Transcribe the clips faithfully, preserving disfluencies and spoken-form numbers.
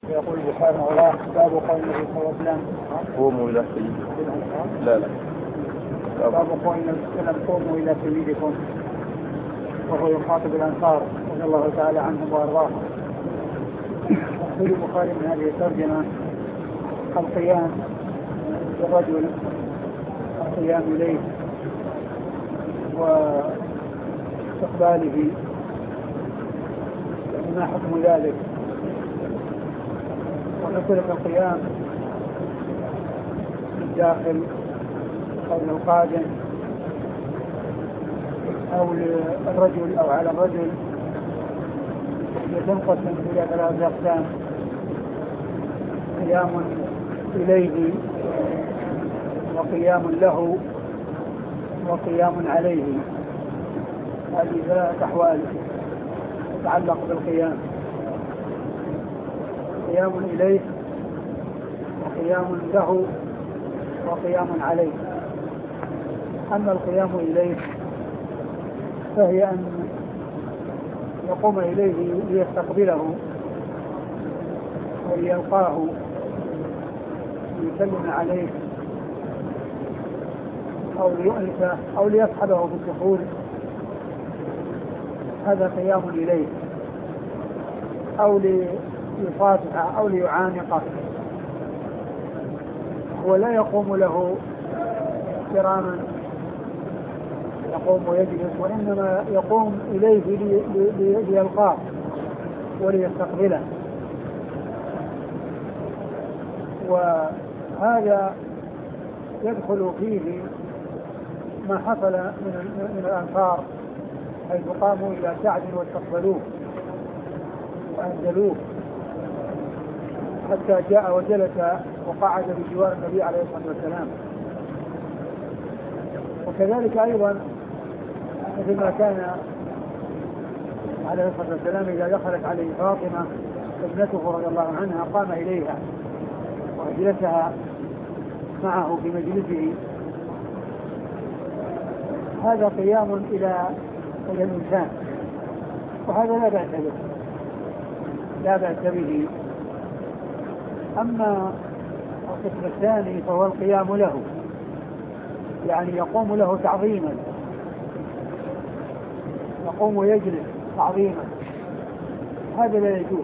يقول البخاري الله باب قول النبي صلى الله عليه وسلم قوموا إلى سيدكم. لا لا باب قول النبي صلى الله عليه وسلم قوموا إلى سيدكم، وهو يخاطب الأنصار رضي الله تعالى عنهم وأرضاهم. يقول البخاري من هذه الترجمة القيام بالرجل، القيام إليه واستقباله، ما حكم ذلك؟ ونقول القيام للداخل أو للقادم أو للرجل أو على الرجل يتنقسم إلى ثلاثة أقسام: قيام إليه، وقيام له، وقيام عليه. هذه ثلاثة أحوال تتعلق بالقيام: قيام إليه، وقيام له، وقيام عليه. أما القيام إليه فهي أن يقوم إليه ليستقبله وليلقاه ليسلم عليه أو ليؤنسه أو ليصحبه بالدخول، هذا قيام إليه، أو ليصافحه أو ليعانقه، ولا يقوم له احتراما يقوم ويجلس، وإنما يقوم إليه ليلقاه وليستقبله. وهذا يدخل فيه ما حصل من, من الأنصار، حيث قاموا إلى سعد واستقبلوه وأنزلوه حتى جاء وجلس وقعد بجوار النبي عليه الصلاة والسلام. وكذلك أيضا مثل ما كان عليه الصلاة والسلام إذا دخلت عليه فاطمة ابنته رضي الله عنها قام إليها وأجلسها معه في مجلسه. هذا قيام إلى إلى الإنسان، وهذا لا بأس به لا بأس به. أما القسم الثاني فهو القيام له، يعني يقوم له تعظيما، يقوم ويجلس تعظيما، هذا لا يجوز.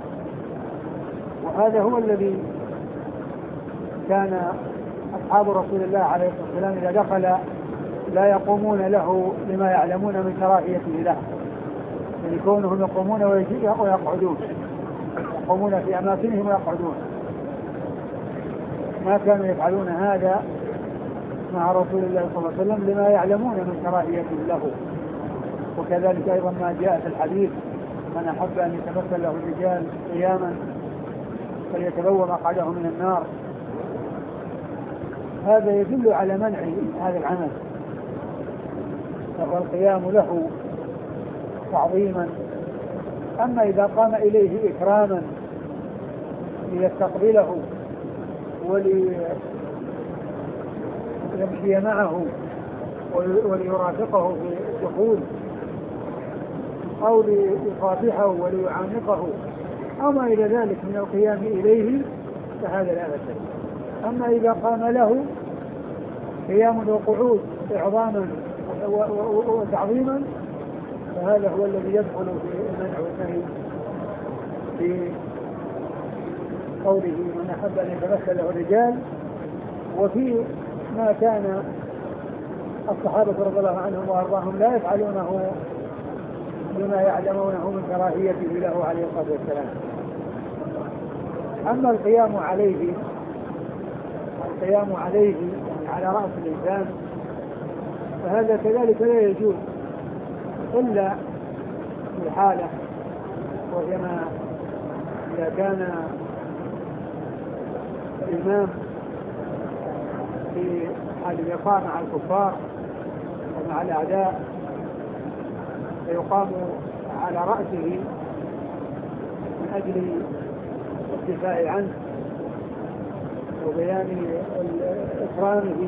وهذا هو الذي كان أصحاب رسول الله عليه الصلاة والسلام إذا دخل لا يقومون له لما يعلمون من كراهيته له، يعني كونهم يقومون ويقعدون، يقومون في أماكنهم ويقعدون. ما كانوا يفعلون هذا مع رسول الله صلى الله عليه وسلم لما يعلمون من كراهيته له. وكذلك أيضا ما جاء في الحديث: من أحب أن يتمثل له الرجال قياما فليتبوأ مقعده من النار. هذا يدل على منع هذا العمل، فهو القيام له تعظيما. أما إذا قام إليه إكراما ليستقبله وليمشي معه وليرافقه في الدخول، أو ليصافحه وليعانقه، أو ما إلى ذلك من القيام إليه، فهذا لا بأس به. أما إذا قام له قيام وقعود إعظاما وتعظيما، فهذا هو الذي يدخل في المنع والنهي في قوله: من أحب أن يتمثل له الرجال. وفي ما كان الصحابة رضي الله عنهم وأرضاهم لا يفعلونه لما يعلمونه من كراهيته له عليه الصلاة والسلام. أما القيام عليه القيام عليه يعني على رأس الإنسان، فهذا كذلك لا يجوز إلا في حالة، وهي ما إذا كان الإمام في حال الإقامة مع الكفار ومع الأعداء فيقام على رأسه من أجل الدفاع عنه وبيان إكرامه،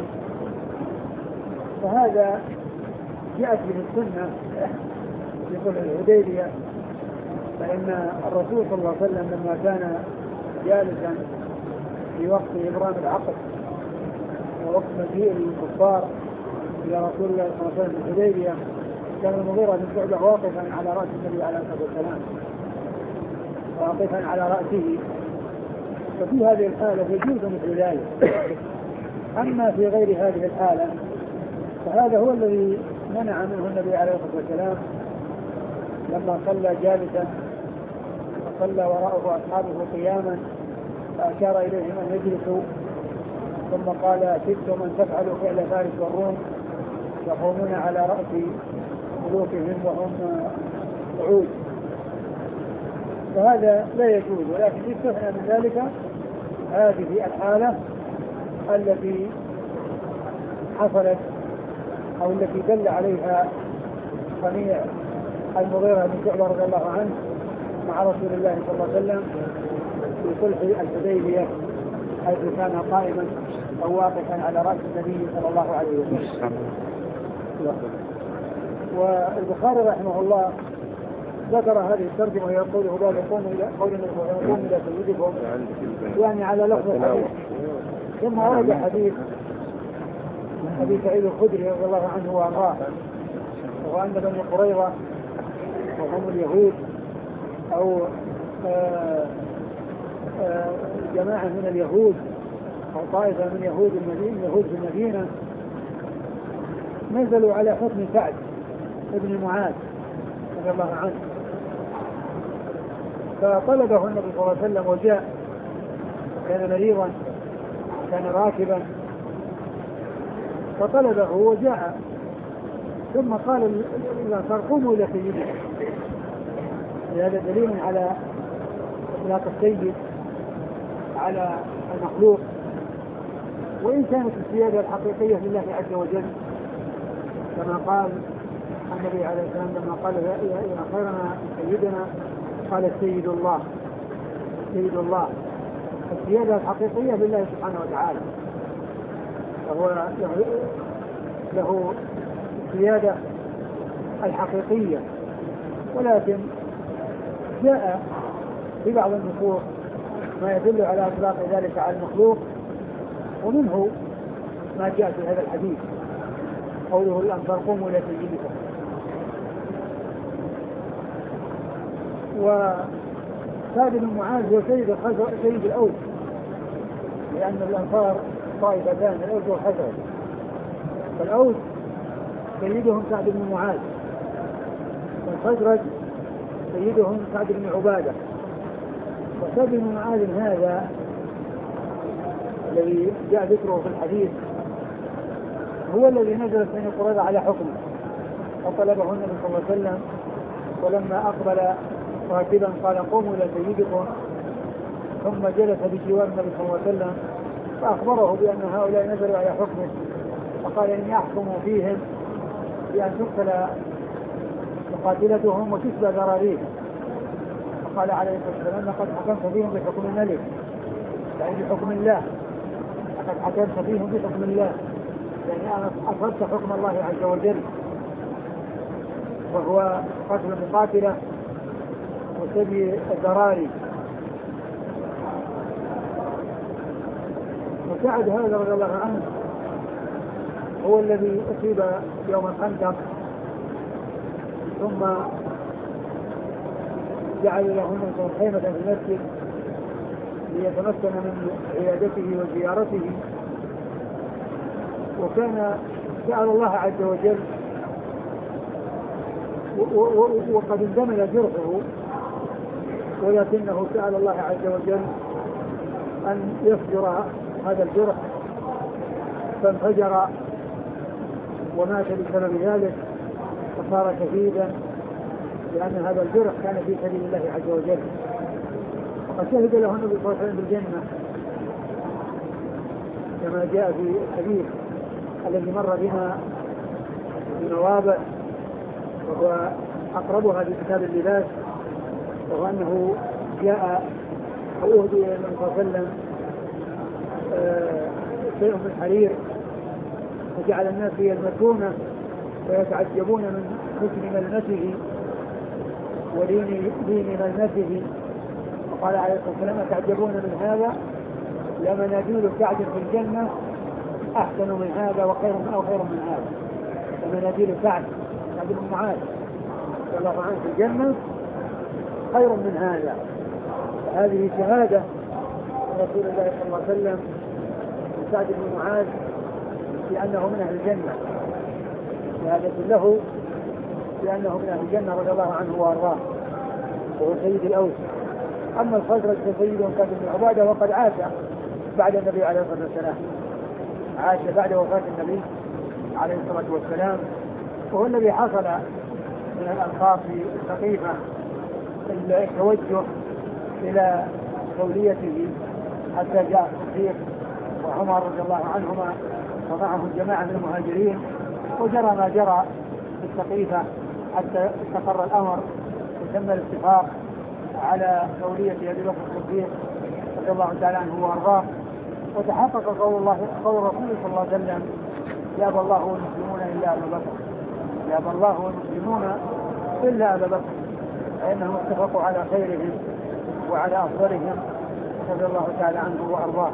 فهذا جاءت به السنة في صلح الحديبية. فإن الرسول صلى الله عليه وسلم لما كان جالسا في وقت إبرام العقد ووقت مجيء الكفار إلى رسول الله صلى الله عليه وسلم في الحديبية، كان المغيرة بن شعبة واقفا على رأس النبي عليه الصلاة والسلام، واقفا على رأسه، ففي هذه الحالة يجوز مثل ذلك. أما في غير هذه الحالة فهذا هو الذي منع منه النبي عليه الصلاة والسلام لما صلى جالسا وصلى وراءه أصحابه قياما، فأشار إليهم أن يجلسوا، ثم قال كدتم أن تفعلوا فعل فارس والروم يقومون على رأس ملوكهم وهم قعود، فهذا لا يجوز. ولكن يستثنى من ذلك هذه الحالة التي حصلت أو التي دل عليها صنيع المغيرة بن شعبة رضي الله عنه مع رسول الله صلى الله عليه وسلم في صلح الحديبية، حيث كان قائما أو واقفا على رأس النبي صلى الله عليه وسلم. والبخاري رحمه الله ذكر هذه الترجمة وهي قوله باب قوموا إلى قوموا إلى سيدكم، يعني على لفظ الحديث. ثم ورد حديث من أبي سعيد الخدري رضي الله عنه وأرضاه، وأن بني قريظة وهم اليهود أو آآ آآ جماعة من اليهود أو طائفة من يهود المدينة يهود في المدينة نزلوا على حكم سعد ابن معاذ رضي الله عنه، فطلبه النبي صلى الله عليه وسلم وجاء، كان مريضا كان راكبا فطلبه وجاء، ثم قال الأنصار قوموا إلى سيدنا. هذا دليل على إطلاق السيد على المخلوق، وإن كانت السيادة الحقيقية لله عز وجل، كما قال النبي عليه السلام لما قال يا خيرنا سيدنا قال السيد الله سيد الله. السيادة الحقيقية لله سبحانه وتعالى، فهو له, له السيادة الحقيقية، ولكن جاء في بعض النصوص ما يدل على إطلاق ذلك على المخلوق، ومنه ما جاء في هذا الحديث قوله الأنصار قوموا إلى سيدكم. وسعد بن معاذ هو سيد سيد الأوس، لأن الأنصار طائفتان الأوس والخزرج، فالأوس سيدهم سعد بن معاذ، والخزرج سيدهم سعد بن عبادة. وسعد بن معاذ هذا الذي جاء ذكره في الحديث هو الذي نزل بني قريظة على حكمه، فطلبه النبي صلى الله عليه وسلم، ولما أقبل راكبا قال قوموا إلى سيدكم، ثم جلس بجوار النبي صلى الله عليه وسلم فأخبره بأن هؤلاء نزلوا على حكمه، فقال إني أحكم فيهم بأن تقتل مقاتلتهم وتسبى ذراريهم. فقال عليه الصلاة والسلام لقد حكمت فيهم بحكم الملك، يعني بحكم الله، لقد حكمت فيهم بحكم الله، يعني أنا أصبت حكم الله عز وجل، وهو قتل المقاتلة وسبي الذراري. وسعد هذا رضي الله عنه هو الذي أصيب يوم الخندق، ثم جعل له خيمة في المسجد ليتمكن من عيادته وزيارته، وكان سأل الله عز وجل وقد اندمل جرحه، ولكنه سأل الله عز وجل أن يفجر هذا الجرح، فانفجر ومات بسبب ذلك، فصار شهيدا، لأن هذا الجرح كان في سبيل الله عز وجل. وقد شهد له النبي صلى الله عليه وسلم بالجنة كما جاء في الحديث الذي مر بنا بمواضع، وهو أقربها في كتاب اللباس، وهو أنه جاء أو أهدي إلى النبي صلى الله عليه وسلم شيء من حرير، وجعل الناس يلمسونه ويتعجبون من حسن ملمسه ولين لين ملمسه، وقال عليه الصلاة والسلام تعجبون من هذا لمناديل سعد في الجنة أحسن من هذا وخير من أو خير من هذا. لمناديل سعد سعد بن معاذ رضي الله عنه في الجنة خير من هذا. هذه شهادة رسول الله صلى الله عليه وسلم سعد بن معاذ بأنه من أهل الجنة، شهادة له بأنه من أهل الجنة رضي الله عنه وأرضاه، وهو سيد الأوس. أما الخزرج فسيد سعد بن عبادة وقد عاش بعد النبي عليه الصلاة والسلام، عاش بعد وفاة النبي عليه الصلاة والسلام، وهو الذي حصل من الألقاب في الثقيفة التوجه إلى دوليته حتى جاء الصديق وعمر رضي الله عنهما ومعهم جماعة من المهاجرين، وجرى ما جرى في الثقيفة حتى استقر الأمر وتم الاتفاق على دولية أبي بكر الصديق رضي الله تعالى عنه وأرضاه، وتحقق قول الله قول رسوله صلى الله عليه وسلم يأبى الله والمسلمون إلا أبا بكر، يأبى الله والمسلمون إلا أبا بكر، فإنهم اتفقوا على خيرهم وعلى أفضلهم رضي الله تعالى عنه وأرضاه.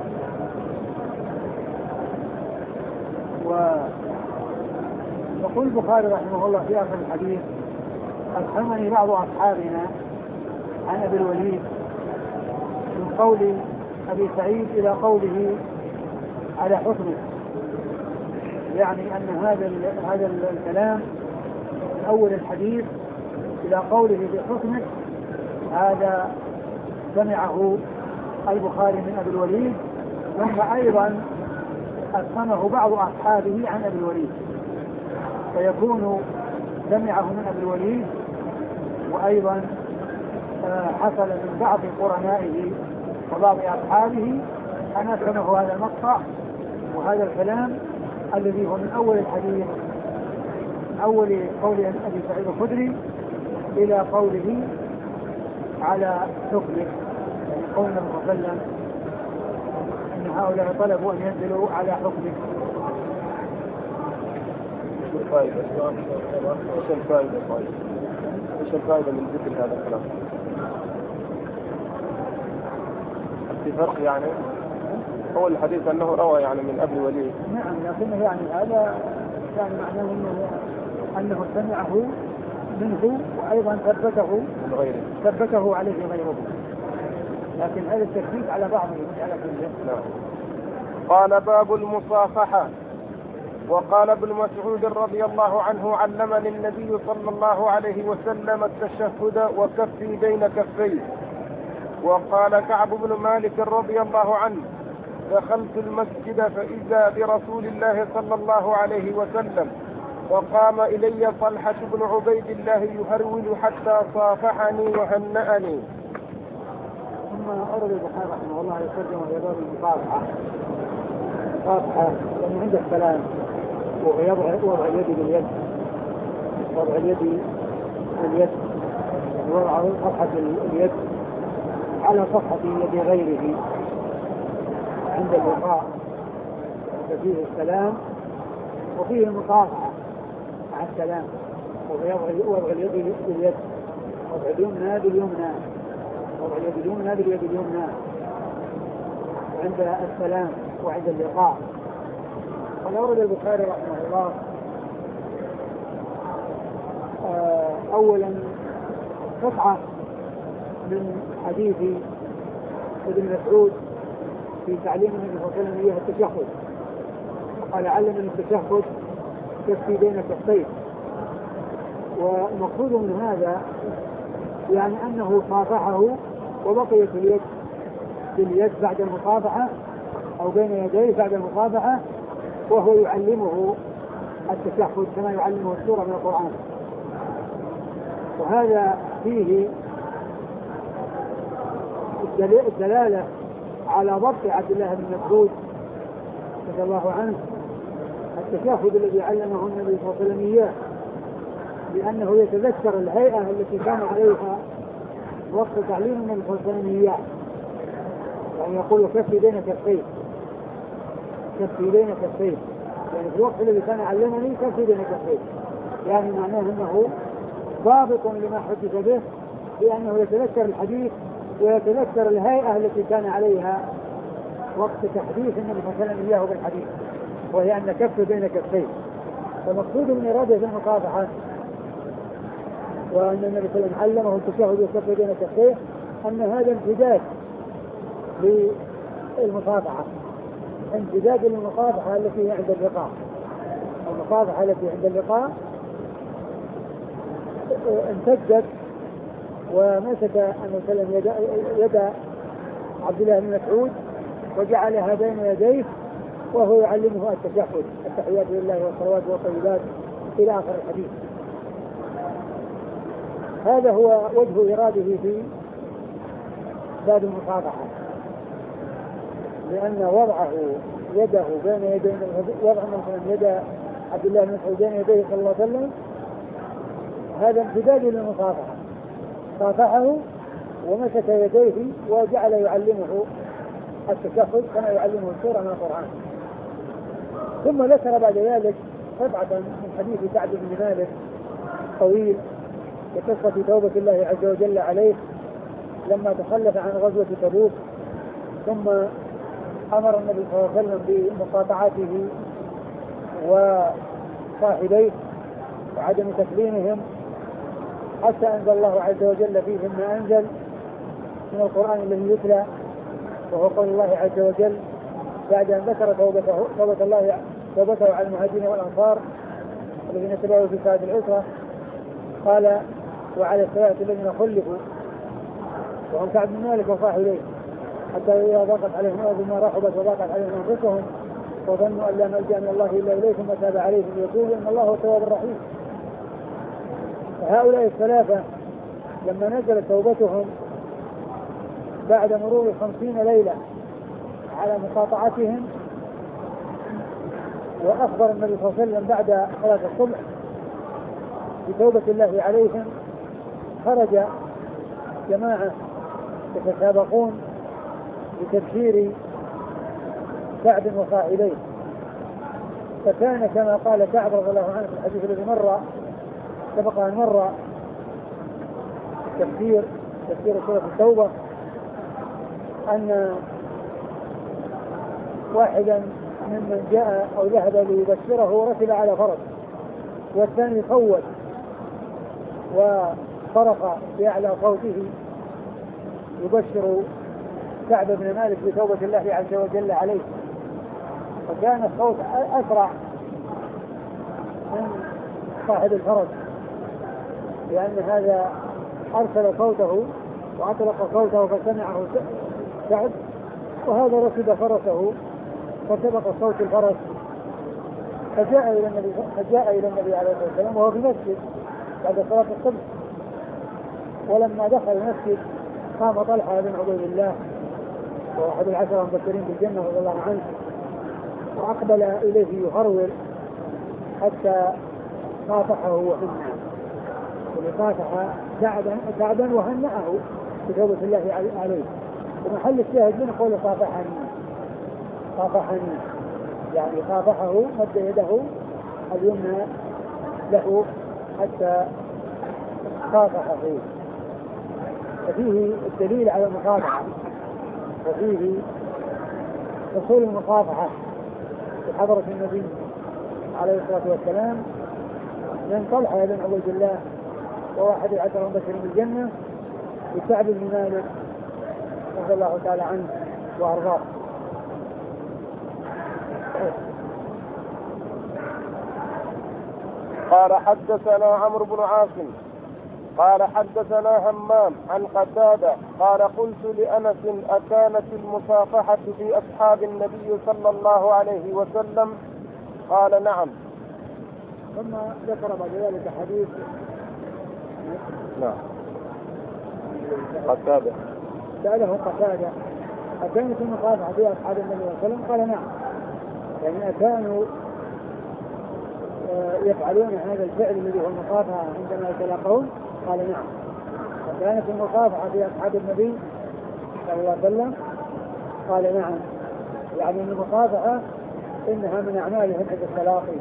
ويقول البخاري رحمه الله في آخر الحديث أفهمني بعض أصحابنا عن أبي الوليد من قول أبي سعيد إلى قوله على حكمه، يعني أن هذا هذا الكلام من أول الحديث إلى قوله بحكمه هذا سمعه البخاري من أبي الوليد، ثم أيضا أفهمه بعض أصحابه عن أبي الوليد، فيكون سمعه من أبي الوليد وأيضا حصل من بعض قرنائه وبعض أصحابه أن أفهمه هذا المقطع وهذا الكلام الذي هو من أول الحديث من أول قول أبي سعيد الخدري إلى قوله على حكمه، يعني قول النبي صلى الله عليه وسلم أن هؤلاء طلبوا أن ينزلوا على حكمه. ايش الفائدة؟ ايش الفائدة؟ ايش الفائدة من ذكر هذا الكلام؟ في فرق يعني أول الحديث أنه روى يعني من أبي الوليد. نعم، لكنه يعني هذا يعني معناه أنه أنه سمعه منه وأيضا ثبته من غيره، ثبته عليه غيره، لكن هذا التثبيت على بعضه مش على كله. نعم. قال باب المصافحة. وقال ابن مسعود رضي الله عنه علمني النبي صلى الله عليه وسلم التشهد وكفي بين كفيه. وقال كعب بن مالك رضي الله عنه دخلت المسجد فإذا برسول الله صلى الله عليه وسلم وقام إلي طلحة بن عبيد الله يهرول حتى صافحني وهنأني. ثم أرد البخاري رحمه الله يترجم في باب المصافحة. المصافحة يعني عند السلام ويضع وضع اليد باليد، وضع اليد باليد، وضع صفحة اليد على صفحة يد غيره عند اللقاء، ففيه السلام وفيه المصافحة مع السلام، وضع اليد باليد، وضع اليمنى باليمنى، وضع اليد اليمنى باليد اليمنى عند السلام وعند اللقاء. ونورد البخاري رحمه الله أولا قطعة من حديث ابن مسعود في تعليم النبي صلى الله عليه وسلم إياه التشهد، وقال علمني التشهد كفي بين كفيه. والمقصود من هذا يعني أنه صافحه وبقيت اليد باليد بعد المصافحة أو بين يديه بعد المصافحة، وهو يعلمه التشهد كما يعلمه السورة من القرآن. وهذا فيه الدلالة على ضبط عبد الله بن مسعود رضي الله عنه التشهد الذي علمه النبي صلى الله عليه وسلم إياه، لأنه يتذكر الهيئة التي كان عليها وقت تعليم النبي صلى الله عليه وسلم إياه، يعني يقول كفي بين كفيه، كفي بين كفيه، يعني في الوقت الذي كان علمني كفي بين كفيه، يعني معناه أنه ضابط لما حدث به، لأنه يتذكر الحديث ويتذكر الهيئة التي كان عليها وقت تحديث النبي صلى الله عليه وسلم إياه بالحديث، وهي أن كف بين كفيه. فمقصود من إرادة المصافحة وأن النبي صلى الله عليه وسلم علمه التشهد والكف بين كفيه أن هذا امتداد للمصافحة، امتداد للمصافحة التي هي عند اللقاء. المصافحة التي عند اللقاء امتدت ومسك النبي صلى الله عليه وسلم يد, يد عبد الله بن مسعود وجعلها بين يديه وهو يعلمه التشهد، التحيات لله والصلوات والطيبات إلى آخر الحديث. هذا هو وجه إراده في باب المصافحة، لأن وضعه يده بين يدي وضع مثلا يد عبد الله بن مسعود بين يديه صلى الله عليه وسلم هذا امتداد للمصافحة، صافحه ومسك يديه وجعل يعلمه التشهد كما يعلمه السورة من القرآن. ثم ذكر بعد ذلك قطعة من حديث كعب بن مالك طويل بقصة توبة الله عز وجل عليه لما تخلف عن غزوة تبوك، ثم أمر النبي صلى الله عليه وسلم بمقاطعته وصاحبيه وعدم تسليمهم حتى أنزل الله عز وجل فيهم ما أنزل من القرآن الذي يتلى، وهو قول الله عز وجل بعد أن ذكر توبته توبة الله توبته على المهاجرين والأنصار الذين تبعوا في ساعة العسرة، قال وعلى الثلاثة الذين خلفوا وهم كعب بن مالك وصاحبيه حتى إذا ضاقت عليهم الأرض بما رحبت وضاقت عليهم أنفسهم وظنوا أن لا ملجأ من الله إلا إليه ثم تاب عليهم ليتوبوا إن الله هو التواب الرحيم. فهؤلاء الثلاثة لما نزلت توبتهم بعد مرور خمسين ليلة على مقاطعتهم وأخبر النبي صلى الله عليه وسلم بعد صلاة الصبح بتوبة الله عليهم، خرج جماعة يتسابقون بتبشير كعب وصاحبيه، فكان كما قال كعب رضي الله عنه في الحديث الذي مر سبق أن مر تفسير تفسير سورة التوبة أن واحدا ممن جاء أو ذهب ليبشره ركب على فرس والثاني صوت وصرخ بأعلى صوته يبشر كعب بن مالك بتوبة الله عز وجل عليه، فكان الصوت أسرع من صاحب الفرس لأن هذا أرسل صوته وأطلق صوته فسمعه كعب، وهذا ركب فرسه فسبق صوت الفرس فجاء إلى النبي فجاء إلى النبي عليه الصلاة والسلام وهو في المسجد بعد صلاة الصبح. ولما دخل المسجد قام طلحة بن عبيد الله وأحد العشرة المبشرين بالجنة رضي الله عنه وأقبل إليه يهرول حتى صافحه وهنأه، وصافح كعبا وهنأه بتوبة الله عليه. ومحل الشاهد من قول صافحني صافحني يعني صافحه مد يده اليمنى له حتى صافحه، ففيه الدليل على المصافحة وفيه حصول المصافحة في حضرة النبي عليه الصلاة والسلام من طلحة بن عبيد الله وواحد العشر المبشرين بالجنة وكعب بن مالك رضي الله تعالى عنه وأرضاه. قال حدثنا عمرو بن عاصم قال حدثنا همام عن قتادة قال قلت لأنس أكانت المصافحة في أصحاب النبي صلى الله عليه وسلم؟ قال نعم. ثم ذكر بعد ذلك حديث نعم قتادة سأله قتادة أكانت المصافحة في أصحاب النبي صلى الله عليه وسلم؟ قال نعم، يعني أكانوا يفعلون هذا الفعل الذي هو المصافحة عندما يتلاقون؟ قال نعم. وكانت المصافحة في أصحاب النبي صلى الله عليه وسلم؟ قال نعم، يعني المصافحة إنها من أعمالهم عند التلاقي.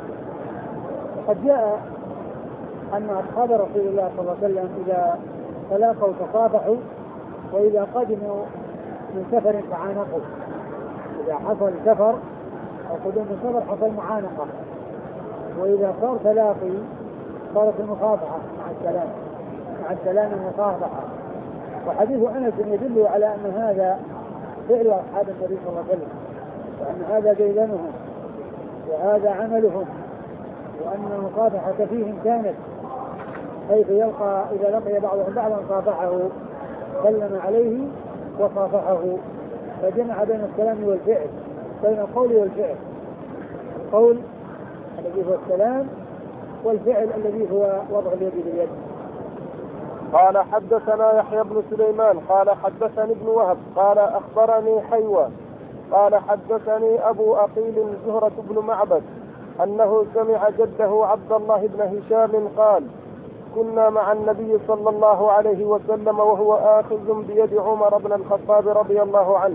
وقد جاء أن أصحاب رسول الله صلى الله عليه وسلم إذا تلاقوا تصافحوا، وإذا قدموا من سفر تعانقوا. إذا حصل سفر أو قدوم من سفر حصل معانقة، وإذا صار تلاقي صارت المصافحة مع السلام، مع السلام المصافحة. وحديث أنس يدل على أن هذا فعل أصحاب النبي صلى الله عليه وسلم، وأن هذا ديدنهم وهذا عملهم، وأن المصافحة فيهم كانت، حيث يلقى إذا لقي بعضهم بعضا صافحه سلم عليه وصافحه، فجمع بين السلام والفعل، بين القول والفعل، القول الذي هو السلام والفعل الذي هو وضع اليد باليد. قال حدثنا يحيى بن سليمان قال حدثني ابن وهب قال أخبرني حيوى قال حدثني أبو أقيل زهرة بن معبد أنه سمع جده عبد الله بن هشام قال كنا مع النبي صلى الله عليه وسلم وهو آخذ بيد عمر بن الخطاب رضي الله عنه.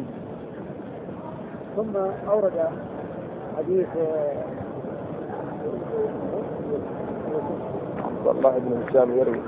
ثم أورد حديث عبد الله بن هشام يروي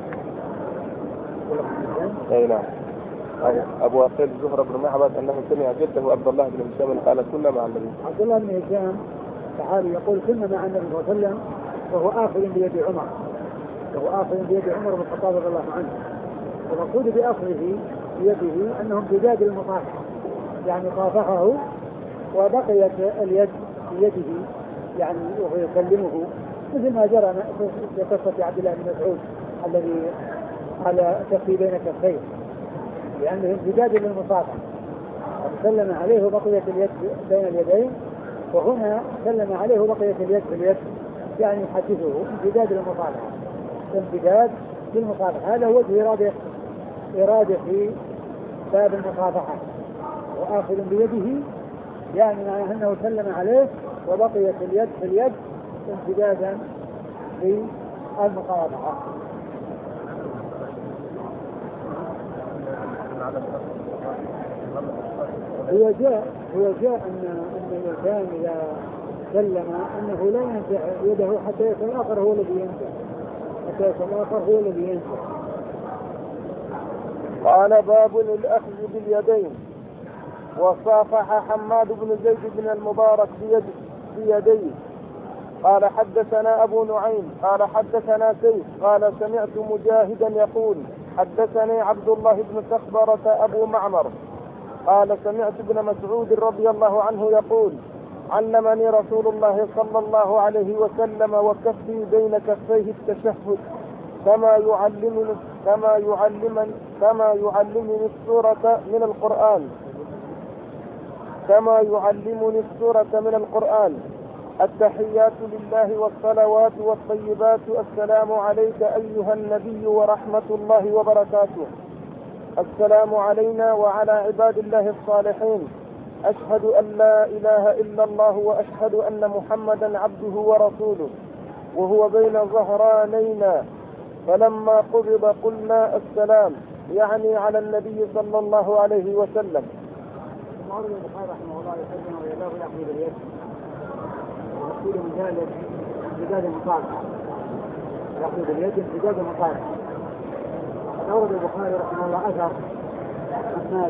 اي نعم ابو اقيل زهرة بن معبد انه سمع جده عبد الله بن هشام قال كنا مع النبي. عبد الله بن هشام صحابي يقول كنا مع النبي صلى الله عليه وسلم وهو آخذ بيد عمر، وهو آخذ بيد عمر بن الخطاب رضي الله عنه. المقصود بأخذه بيده أنهم امتداد المصافحة، يعني صافحه وبقيت اليد بيده يعني وهو يسلمه، مثل ما جرى في قصة عبد الله بن مسعود الذي قال كفي بين كفيه، لأنه امتداد للمصافحة، سلم عليه وبقيت اليد بين اليدين، وهنا سلم عليه وبقيت اليد في اليد، يعني يحدثه امتداد للمصافحة، امتداد للمصافحة. هذا هو وجه إرادة إرادة في باب المصافحة، وآخذ بيده يعني معناه أنه سلم عليه وبقيت اليد في اليد امتدادا للمصافحة. هو جاء هو جاء أن أن الإنسان إذا سلم أنه لا ينزع يده حتى يسأل الآخر هو الذي ينزع، حتى يسأل الآخر هو الذي ينزع. قال باب الأخذ باليدين. وصافح حماد بن زيد بن المبارك بيد بيديه. قال حدثنا أبو نعيم قال حدثنا سيف قال سمعت مجاهدا يقول حدثني عبد الله بن سخبرة أبو معمر قال سمعت ابن مسعود رضي الله عنه يقول علمني رسول الله صلى الله عليه وسلم وكفي بين كفيه التشهد كما يعلمني كما يعلمني كما يعلمني السورة من القرآن كما يعلمني السورة من القرآن التحيات لله والصلوات والطيبات السلام عليك أيها النبي ورحمة الله وبركاته السلام علينا وعلى عباد الله الصالحين أشهد أن لا إله إلا الله وأشهد أن محمدا عبده ورسوله وهو بين ظهرانينا فلما قبض قلنا السلام يعني على النبي صلى الله عليه وسلم. المعرض البخاري رحمه الله يسلم ويداه يأخذ باليد ويقول من ذلك امتداد المصافحة، يأخذ باليد امتداد المصافحة. أورد البخاري رحمه الله أثر حماد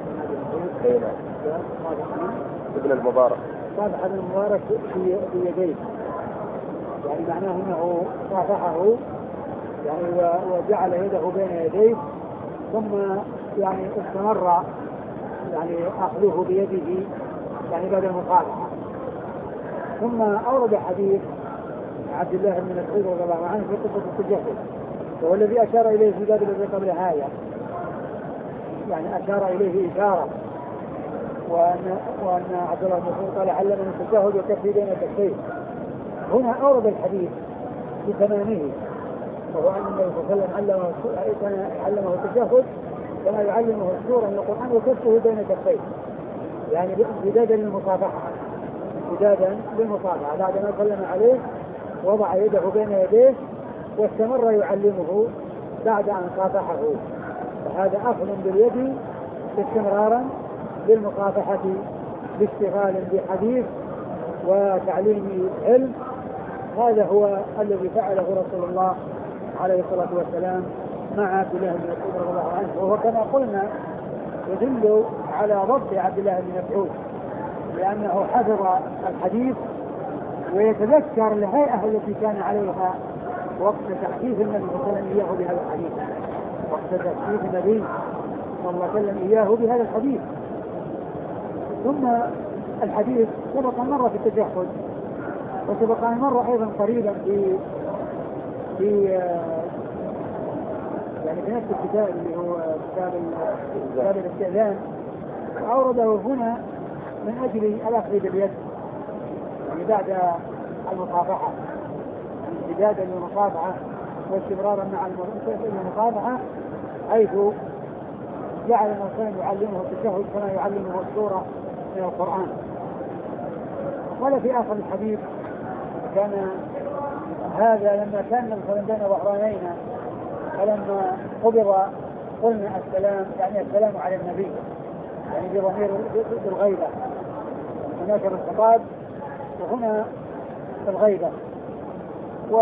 ابن المبارك صافح ابن المبارك في يديه، يعني معناه أنه صافحه يعني وجعل يده بين يديه ثم يعني استمر يعني أخذه بيده يعني بعد المصافحة. ثم أورد حديث عبد الله بن مسعود رضي الله عنه في قصة التجهز، وهو الذي أشار إليه في باب الذي قبل هذا، يعني أشار إليه إشارة، وأن, وأن عبد الله بن مسعود قال علمني التجهز وكفي بين كفيه. هنا أورد الحديث بتمامه، وهو أن النبي صلى الله عليه وسلم علمه التجهز كما يعلمه السورة من القرآن وكفه بين كفيه، يعني امتدادا للمصافحة، امتدادا للمصافحة. بعدما سلم عليه وضع يده بين يديه واستمر يعلمه بعد أن صافحه، فهذا أخذ باليد استمرارا للمصافحة باشتغال بحديث وتعليم علم. هذا هو الذي فعله رسول الله عليه الصلاة والسلام مع عبد الله بن مسعود رضي الله عنه، وهو كما قلنا يدل على ضبط عبد الله بن مسعود لأنه حفظ الحديث ويتذكر الهيئة التي كان عليها وقت تحديث النبي صلى الله عليه وسلم إياه بهذا الحديث، وقت تحديث النبي صلى الله عليه وسلم إياه بهذا الحديث. ثم الحديث سبق مرة في التشهد، وسبق مرة أيضا قريبا في في يعني في نفس الكتاب اللي هو كتاب كتاب الاستئذان، وأورده هنا من أجل الأخذ باليد يعني بعد المصافحة، امتدادا للمصافحة واستمرارا مع المصافحة، حيث جعل الإنسان يعلمه التشهد كما يعلمه السورة من القرآن. قال في آخر الحديث كان هذا لما كان الإنسان بين ظهرانين فلما قبض قلنا السلام يعني السلام على النبي يعني بضمير الغيبة، هناك الخطاب وهنا الغيبة. و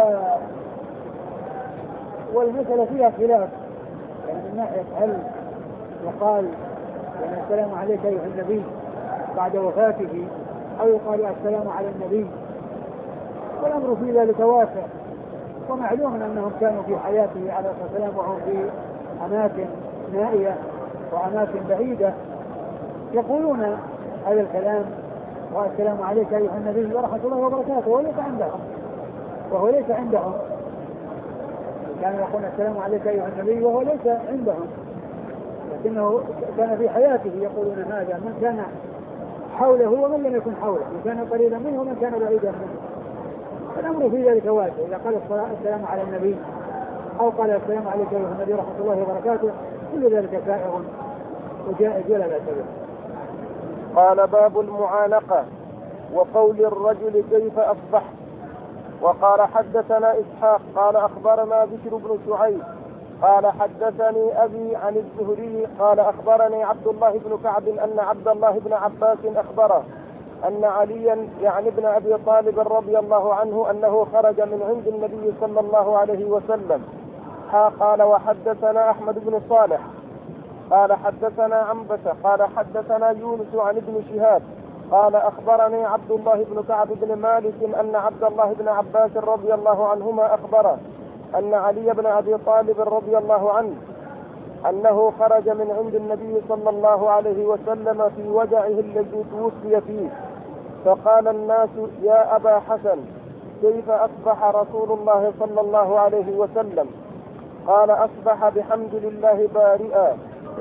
والمسألة فيها خلاف يعني من ناحية هل يقال يعني السلام عليك أيها النبي بعد وفاته أو يقال السلام على النبي، والأمر في ذلك واسع. ومعلوم أنهم كانوا في حياته عليه الصلاة والسلام وهم في أماكن نائية وأماكن بعيدة يقولون هذا الكلام والسلام عليك أيها النبي ورحمة الله وبركاته، وليس عندهم وهو ليس عندهم كانوا يقولون السلام عليك أيها النبي وهو ليس عندهم، لكنه كان في حياته يقولون هذا من كان حوله ومن لم يكن حوله، من كان قريبا منه ومن كان بعيدا منه. الأمر في ذلك واسع، إذا قال السلام على النبي أو قال السلام عليك أيها النبي ورحمة الله وبركاته كل ذلك سائغ وجائز ولا بأس به. قال باب المعانقة وقول الرجل كيف أصبح. وقال حدثنا إسحاق قال أخبرنا بشر بن شعيب قال حدثني أبي عن الزهري قال أخبرني عبد الله بن كعب أن عبد الله بن عباس أخبره أن عليا يعني ابن أبي طالب رضي الله عنه أنه خرج من عند النبي صلى الله عليه وسلم. قال وحدثنا أحمد بن صالح قال حدثنا عنبسة قال حدثنا يونس عن ابن شهاب قال أخبرني عبد الله بن كعب بن مالك أن عبد الله بن عباس رضي الله عنهما أخبره أن علي بن أبي طالب رضي الله عنه أنه خرج من عند النبي صلى الله عليه وسلم في وجعه الذي توفي فيه، فقال الناس يا أبا حسن كيف أصبح رسول الله صلى الله عليه وسلم؟ قال أصبح بحمد الله بارئا.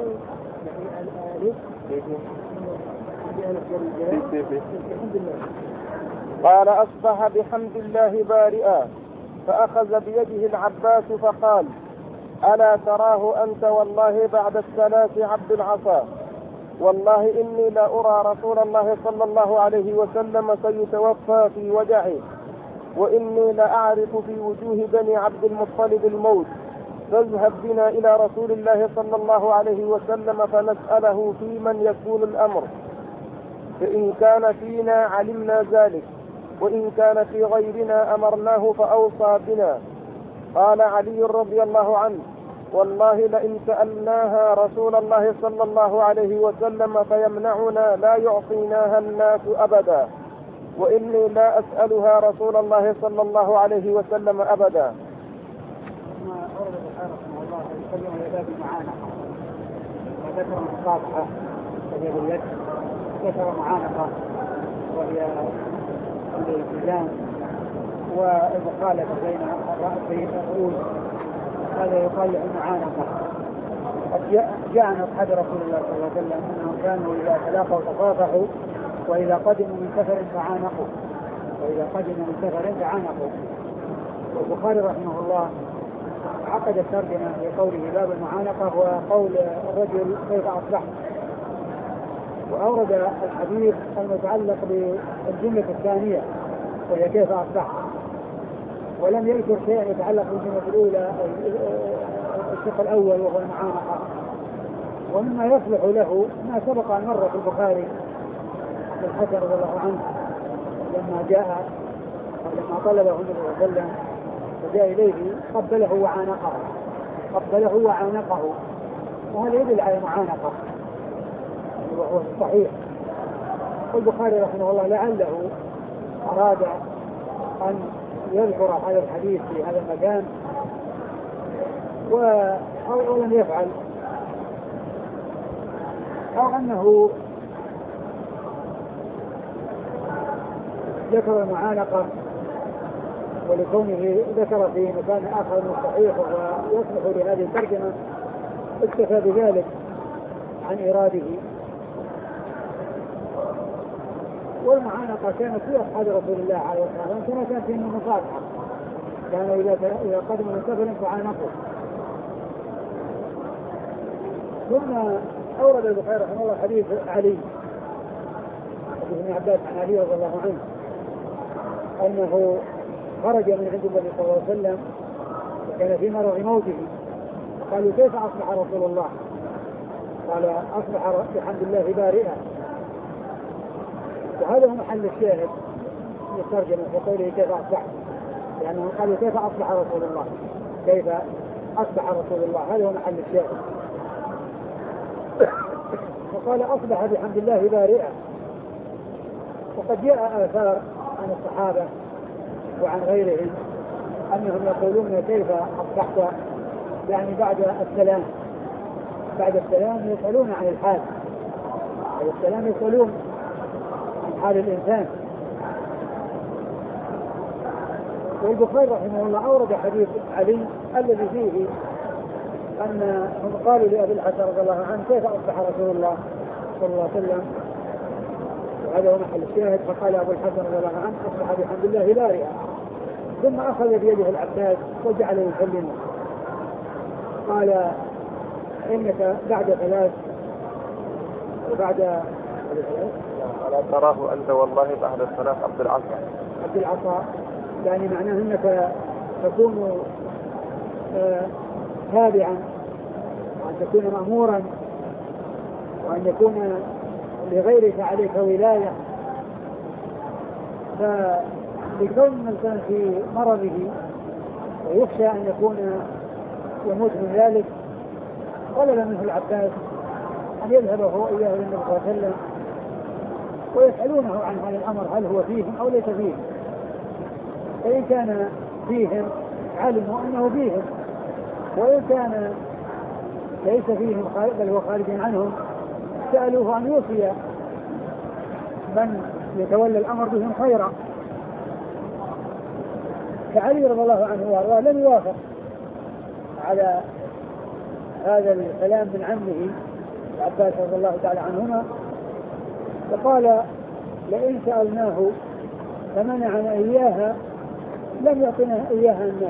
قال أصبح بحمد الله بارئا، فأخذ بيده العباس فقال ألا تراه أنت والله بعد الثلاث عبد العصا، والله إني لا أرى رسول الله صلى الله عليه وسلم سيتوفى في وجعه، وإني لا أعرف في وجوه بني عبد المطلب الموت، فاذهب بنا إلى رسول الله صلى الله عليه وسلم فنسأله في من يكون الأمر، فإن كان فينا علمنا ذلك، وإن كان في غيرنا أمرناه فأوصى بنا. قال علي رضي الله عنه والله لئن سألناها رسول الله صلى الله عليه وسلم فيمنعنا لا يعطيناها الناس أبدا، وإني لا أسألها رسول الله صلى الله عليه وسلم أبدا. ما أورد البخاري رحمه الله يتكلم عن باب المعانقة، وذكر المصافحة وهي باليد، ذكر معانقة وهي الالتزام والمخالفة بين الرؤوس، هذا يقال له المعانقة. قد جاء عن أصحاب رسول الله صلى الله عليه وسلم أنهم كانوا إذا تلاقوا تصافحوا، وإذا قدموا من سفر تعانقوا، وإذا قدموا من سفر تعانقوا. والبخاري رحمه الله عقد الترجمة لقوله باب المعانقة وقول الرجل كيف أصبح، وأورد الحديث المتعلق بالجملة الثانية وهي كيف أصبح، ولم يذكر شيء يتعلق بالجملة الأولى الشق الأول وهو المعانقة. ومما يصلح له ما سبق أن مر في البخاري الحسن رضي الله عنه لما جاء لما طلبه النبي صلى الله عليه وسلم فجاء إليه قبله وعانقه، قبله وعانقه، وهذا يدل على المعانقة وهو صحيح. والبخاري رحمه الله لعله أراد أن يذكر هذا الحديث في هذا المكان ولم يفعل، أو أنه ذكر المعانقة ولكونه ذكر في مكان آخر من الصحيح ويصلح لهذه الترجمة اكتفى بذلك عن إراده. والمعانقة كانت في أصحاب رسول الله عليه الصلاة والسلام كما كانت فيهم المصافحة، كانوا إذا قدموا من سفر فعانقوا. ثم أورد البخاري رحمه الله حديث علي حديث ابن عباس عن علي رضي الله عنه أنه خرج من عند النبي صلى الله عليه وسلم وكان في مرض موته، قالوا كيف أصبح رسول الله؟ قال أصبح بحمد الله بارئا. وهذا هو محل الشاهد من الترجمة في قوله كيف أصبح، لأنهم قالوا كيف أصبح رسول الله، كيف أصبح رسول الله، هذا هو محل الشاهد. فقال أصبح بحمد الله بارئا. وقد جاء آثار عن الصحابة وعن غيرهم أنهم يقولون كيف أصبحت، يعني بعد السلام، بعد السلام يسألون عن الحال، بعد السلام يسألون عن حال الإنسان. والبخاري رحمه الله أورد حديث علي الذي فيه أن هم قالوا لأبي الحسن رضي الله عنه كيف أصبح رسول الله صلى الله عليه وسلم، وهذا هو محل الشاهد. فقال أبو الحسن رضي الله عنه أصبح بحمد الله بارئا. ثم أخذ بيده العباس وجعل يكلمه، قال إنك بعد ثلاث وبعد ألا تراه أنت والله بعد الثلاث عبد العصا عبد العصا، يعني معناه أنك تكون تابعا وأن تكون مأمورا وأن يكون لغيرك عليك ولاية. فلكون الإنسان في مرضه ويخشى أن يكون يموت من ذلك طلب منه العباس أن يذهب هو إياه إلى النبي صلى الله عليه وسلم ويسألونه عن هذا الأمر هل هو فيهم أو ليس فيهم. فإن كان فيهم علموا أنه فيهم، وإن كان ليس فيهم بل هو خارج عنهم سألوه أن يوصي من يتولى الأمر بهم خيرا. فعلي رضي الله عنه وارضاه لم يوافق على هذا الكلام من عمه العباس رضي الله تعالى عنهما، فقال لئن سألناه فمنعنا إياها لم يعطنا إياها الناس،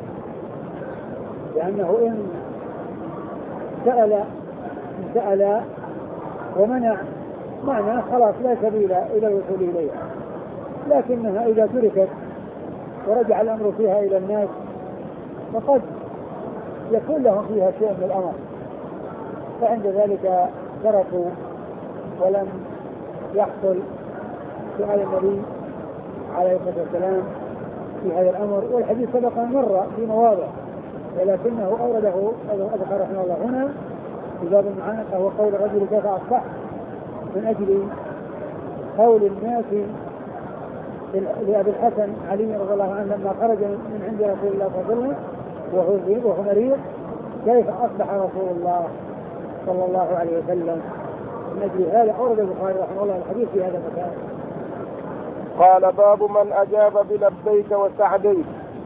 لأنه إن سأل إن سأل ومنع معنى خلاص لا سبيل إلى الوصول إليها. لكنها إذا تركت ورجع الأمر فيها إلى الناس فقد يكون لهم فيها شيء من الأمر، فعند ذلك تركوا ولم يحصل سؤال النبي عليه الصلاة والسلام في هذا الأمر. والحديث سبق مر في مواضع ولكنه أورده أذكر رحمه الله هنا في باب المعانقة هو قول الرجل كيف أصبح، من أجل قول الناس لأبي الحسن علي رضي الله عنه لما خرج من عند رسول الله صلى الله عليه وسلم وهو مريض كيف أصبح رسول الله صلى الله عليه وسلم. من أجل هذا أورد البخاري رحمه الله الحديث في هذا المكان. قال باب من أجاب بلبيك وسعديك.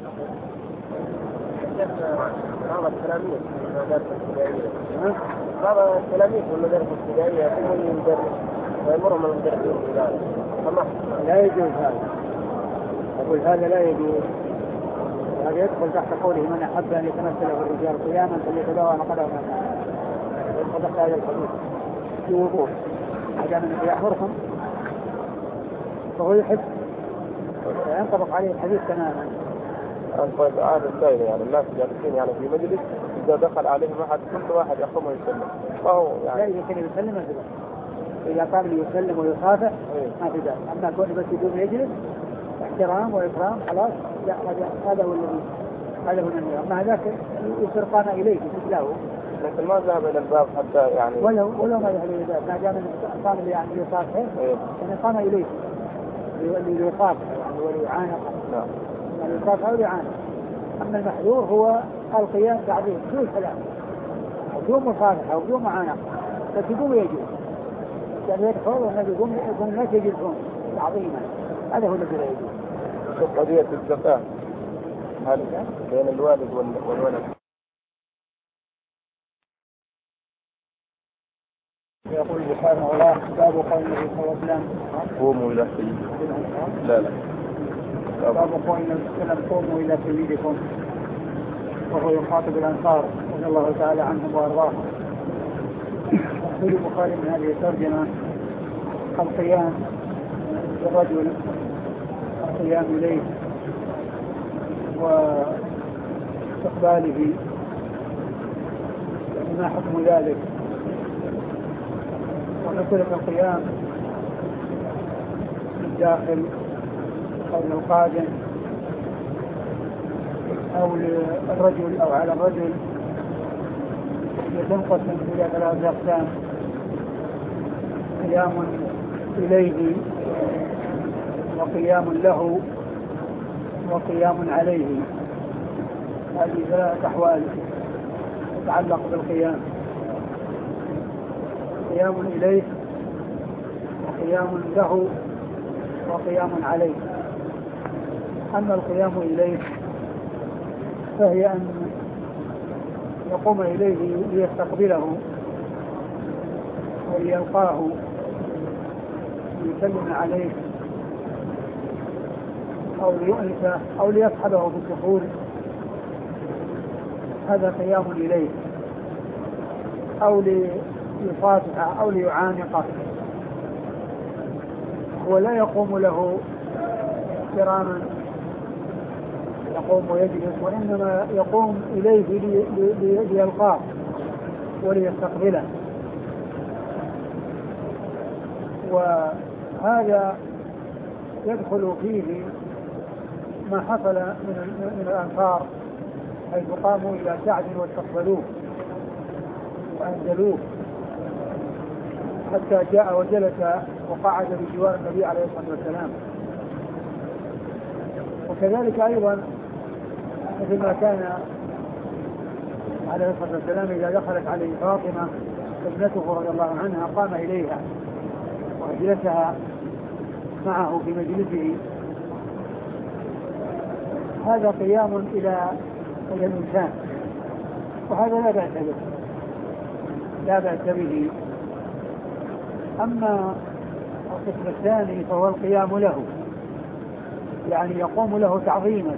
بعض التلاميذ في المدارس الابتدائية بعض التلاميذ في المدارس الابتدائية يقومون المدرس ويمرهم المدرسين بذلك، لا يجوز هذا. أقول هذا لا يجوز، هذا يدخل تحت قوله من أحب أن يتمثل بالرجال قياما فليتبوأ مقعده من النار، يدخل تحت هذا الحديث في وضوح عدم النبي يأمرهم فهو يحب ينطبق عليه الحديث تماما. طيب عادة دائرة يعني الناس جالسين يعني في مجلس إذا دخل عليهم أحد كل واحد يقوم ويسلم، فهو يعني لا إذا كان يسلم ما تبقى، إذا قام ليسلم ويصافح ما في ذلك. أما كون بس يقوم يجلس احترام وإكرام خلاص، لا هذا هذا هو الذي هذا هو النظام. مع ذلك يصير قام إليه مثله، لكن ما ذهب إلى الباب حتى يعني ولو ولو ما ذهب إلى الباب، ما دام قام يعني يصافحه يعني قام إليه ليصافحه يعني وليعانقه. نعم. يعني يصافحه وليعانقه. أما المحذور هو القيام تعظيم بدون كلام بدون مصافحة وبدون معانقة، بس يقوم يجوز يعني يدخل والنبي يقوم يقوم الناس يجلسون تعظيما، هذا هو الذي لا يجوز. شوف قضية الزكاة هل بين الوالد والولد؟ يقول سبحانه الله باب قول النبي صلى الله عليه وسلم قوموا إلى سيدكم. لا لا باب قول النبي صلى الله عليه وسلم قوموا إلى سيدكم، وهو يخاطب الأنصار رضي الله تعالى عنهم وأرضاهم. يقول البخاري من هذه الترجمة القيام بالرجل، القيام إليه واستقباله، يعني ما حكم ذلك؟ ونقول القيام للداخل أو للقادم أو للرجل أو على الرجل يتنقسم إلى ثلاثة أقسام: قيام إليه، وقيام له، وقيام عليه. هذه ثلاثة أحوال تتعلق بالقيام: قيام إليه، وقيام له، وقيام عليه. أما القيام إليه فهي أن يقوم إليه ليستقبله وليلقاه ليسلم عليه أو ليؤنسه أو ليصحبه بالدخول، هذا قيام إليه، أو ليصافحه أو ليعانقه، ولا يقوم له كراما يقوم ويجلس، وإنما يقوم إليه ليلقاه وليستقبله. وهذا يدخل فيه ما حصل من, من الأنصار حيث قاموا إلى سعد واستقبلوه وأنزلوه حتى جاء وجلس وقعد بجوار النبي عليه الصلاة والسلام. وكذلك أيضا مثل ما كان عليه الصلاة والسلام إذا دخلت عليه فاطمة ابنته رضي الله عنها قام إليها وأجلسها معه في مجلسه. هذا قيام إلى إلى الإنسان، وهذا لا بأس به لا بأس به. أما القسم الثاني فهو القيام له، يعني يقوم له تعظيما،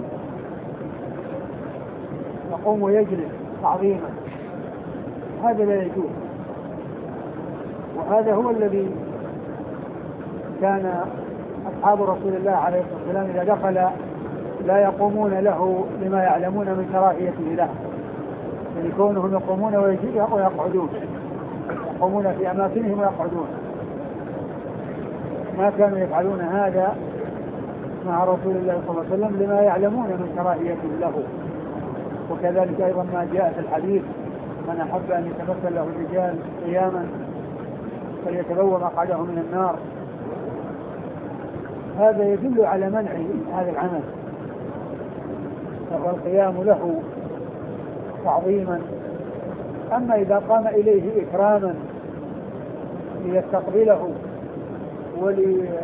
يقوم ويجلس تعظيما، هذا لا يجوز. وهذا هو الذي كان أصحاب رسول الله عليه الصلاة والسلام إذا دخل لا يقومون له لما يعلمون من كراهيته له، يعني كونهم يقومون ويقعدون، يقومون في أماكنهم ويقعدون، ما كانوا يفعلون هذا مع رسول الله صلى الله عليه وسلم لما يعلمون من كراهيته له. وكذلك أيضا ما جاء في الحديث: من أحب أن يتمثل له الرجال قياما فليتبوأ مقعده من النار. هذا يدل على منع هذا العمل، فهو القيام له تعظيما. أما إذا قام إليه إكراما ليستقبله وليمشي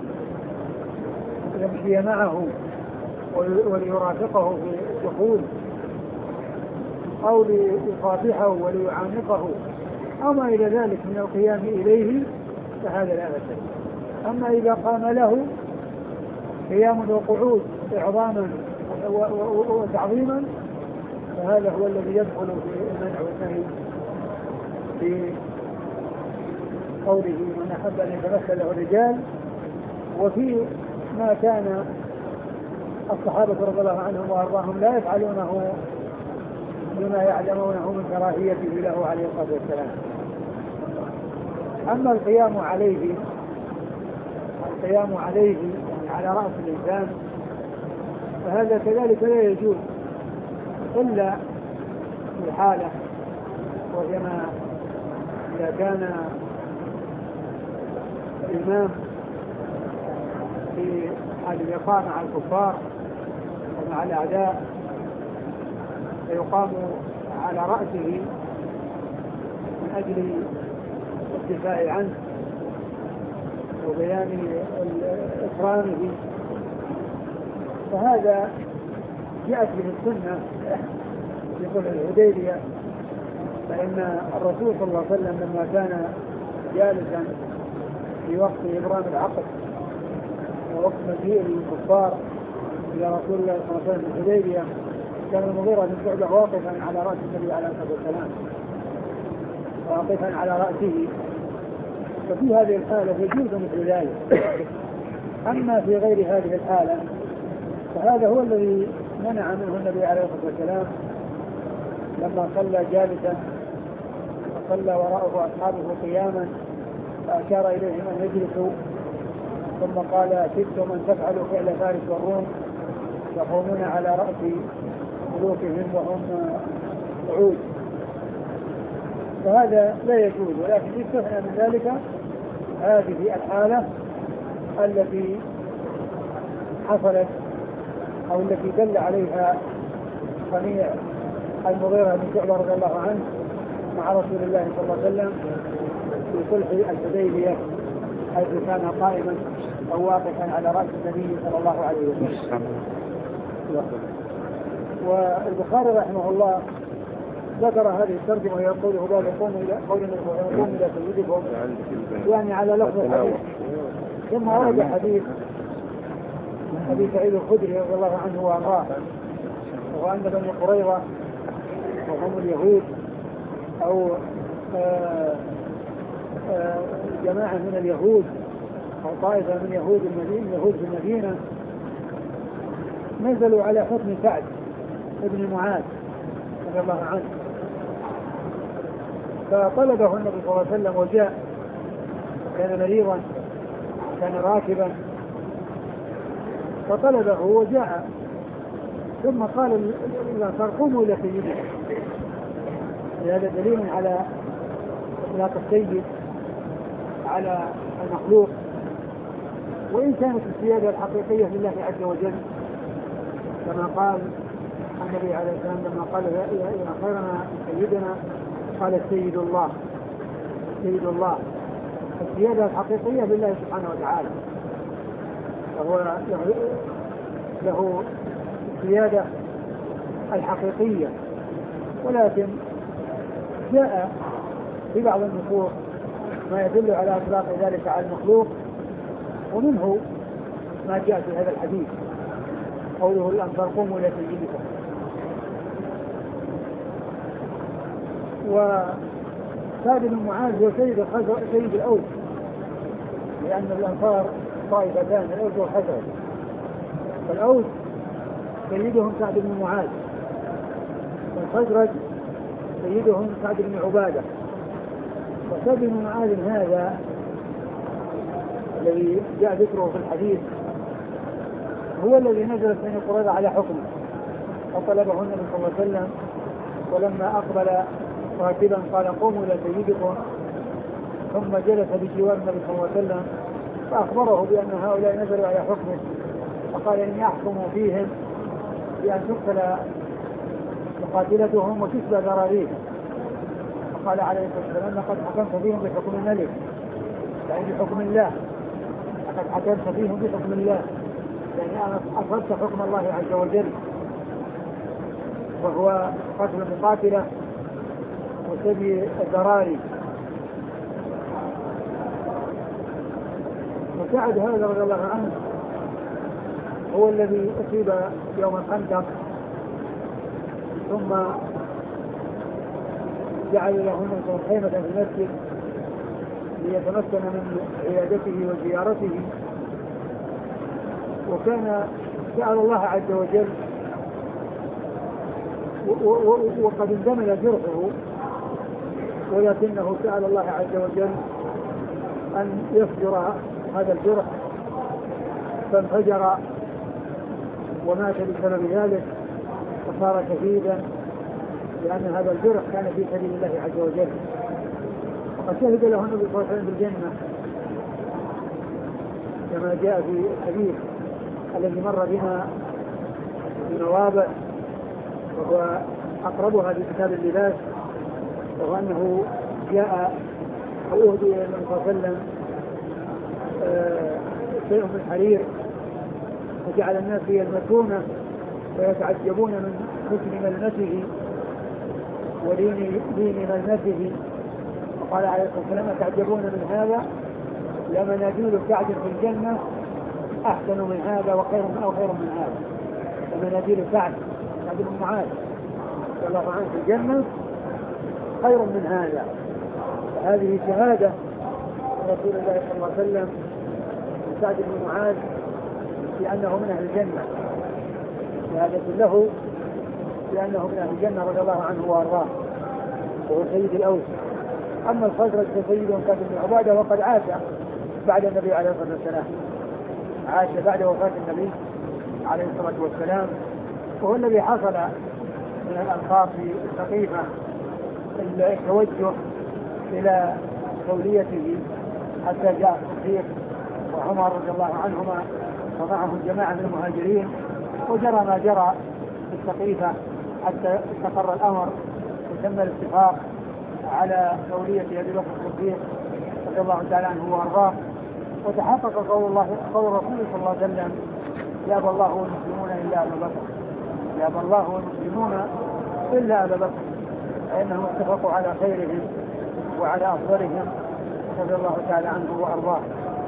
معه وليرافقه في الدخول أو ليصافحه وليعانقه أو ما إلى ذلك من القيام إليه فهذا لا بأس به. أما إذا قام له قيام وقعود إعظاما وتعظيما فهذا هو الذي يدخل في المنع والنهي في قوله: من أحب أن يتمثل له الرجال. وفي ما كان الصحابة رضي الله عنهم وأرضاهم لا يفعلونه لما يعلمونه من كراهيته له عليه الصلاة والسلام. أما القيام عليه القيام عليه يعني على رأس الإنسان فهذا كذلك لا يجوز، إلا في حالة، وهي ما إذا كان الإمام في حال اللقاء مع الكفار ومع الأعداء فيقام على رأسه من أجل الدفاع عنه وبيان إكرامه، فهذا جاءت به السنة في صلح الحديبية. فإن الرسول صلى الله عليه وسلم لما كان جالسا في وقت إبرام العقد ووقت مجيء الكفار إلى رسول الله صلى الله عليه وسلم في الحديبية، كان المغيرة بن شعبة واقفا على رأس النبي عليه الصلاة والسلام، واقفا على رأسه. ففي هذه الحالة يجوز مثل ذلك. أما في غير هذه الحالة فهذا هو الذي منع منه النبي عليه الصلاة والسلام لما صلى جالسا وصلى وراءه أصحابه قياما، فأشار إليهم أن يجلسوا، ثم قال: شئتم أن تفعلوا فعل فارس والروم يقومون على رأس ملوكهم وهم قعود. فهذا لا يجوز، ولكن يستثنى من ذلك هذه الحالة التي حصلت أو التي دل عليها صنيع المغيرة بن شعبة رضي الله عنه مع رسول الله صلى الله عليه وسلم في صلح الحديبية، حيث كان قائما أو واقفا على رأس النبي صلى الله عليه وسلم. والبخاري رحمه الله ذكر هذه الترجمة وهي قوله: باب قوموا إلى قوموا إلى سيدكم، يعني على لفظ الحديث. ثم ورد حديث حديث سعيد الخدري رضي الله عنه وارضاه، وهو أن بني قريظة وهم اليهود أو آآ آآ جماعة من اليهود أو طائفة من يهود المدينة يهود في المدينة نزلوا على حكم سعد ابن معاذ رضي الله عنه، فطلبه النبي صلى الله عليه وسلم وجاء، كان مريضا كان راكبا، فطلبه وجاء، ثم قال الأنصار: قوموا إلى سيدكم. هذا دليل على إطلاق السيد على المخلوق، وإن كانت السيادة الحقيقية لله عز وجل، كما قال النبي عليه السلام لما قال: يا خيرنا سيدنا، قال: السيد الله سيد الله. السيادة الحقيقية لله سبحانه وتعالى، فهو له السيادة الحقيقية، ولكن جاء في بعض النصوص ما يدل على إطلاق ذلك على المخلوق، ومنه ما جاء في هذا الحديث قوله: الأنصار قوموا إلى سيدكم. وسعد بن معاذ هو سيد سيد الأوس، لأن الأنصار طائفتان، الأوس والخزرج، فالأوس سيدهم سعد بن معاذ، والخزرج سيدهم سعد بن عبادة. وسعد بن معاذ هذا الذي جاء ذكره في الحديث هو الذي نزلت بني قريظة على حكمه، فطلبه النبي صلى الله عليه وسلم، ولما أقبل راكبا قال: قوموا إلى سيدكم، ثم جلس بجوار النبي صلى الله عليه وسلم فأخبره بأن هؤلاء نزلوا على حكمه، فقال: إني أحكم فيهم بأن تقتل مقاتلتهم وتسبى ذراريهم. فقال عليه الصلاة والسلام: لقد حكمت فيهم بحكم الملك، يعني بحكم الله، لقد حكمت فيهم بحكم الله، يعني أنا أصبت حكم الله عز وجل، وهو قتل المقاتلة وسبي الذراري. وسعد هذا رضي الله عنه هو الذي أصيب يوم الخندق، ثم جعل له خيمة في المسجد ليتمكن من عيادته وزيارته، وكان سأل الله عز وجل، وقد اندمل جرحه، ولكنه سأل الله عز وجل أن يفجر هذا الجرح، فانفجر ومات بسبب ذلك، وصار شهيدا، لأن هذا الجرح كان في سبيل الله عز وجل. وقد شهد له النبي صلى الله عليه وسلم بالجنة كما جاء في الحديث الذي مر بنا بنوابع، وهو أقربها في كتاب اللباس، وهو أنه جاء أو أهدي إلى النبي صلى الله عليه وسلم شيء من حرير، فجعل الناس يلمسونه ويتعجبون من حسن ملمسه ولين لين ملمسه، وقال عليه الصلاة والسلام: تعجبون من هذا؟ لمناديل سعد في الجنة أحسن من هذا وخير من أو خير من هذا. لمناديل سعد سعد بن معاذ رضي الله عنه في الجنة خير من هذا. هذه شهادة رسول الله صلى الله عليه وسلم سعد بن معاذ لأنه من أهل الجنة، شهادة له لأنه من أهل الجنة رضي الله عنه وأرضاه، وهو سيد الأوس. أما الخزرج فسيد كاتب بن عبادة، وقد عاش بعد النبي عليه الصلاة والسلام، عاش بعد وفاة النبي عليه الصلاة والسلام، وهو الذي حصل من الأنصار في السقيفة التوجه إلى توليته حتى جاء الصديق وعمر رضي الله عنهما ومعهم جماعة من المهاجرين، وجرى ما جرى في السقيفة حتى استقر الأمر وتم الاتفاق على تولية أبي بكر الصديق رضي الله تعالى عنه وأرضاه، وتحقق قول الله قول رسوله صلى الله عليه وسلم: يأبى الله والمسلمون إلا أبا بكر، يأبى الله والمسلمون إلا أبا بكر، فإنهم اتفقوا على خيرهم وعلى أفضلهم رضي الله تعالى عنه وأرضاه.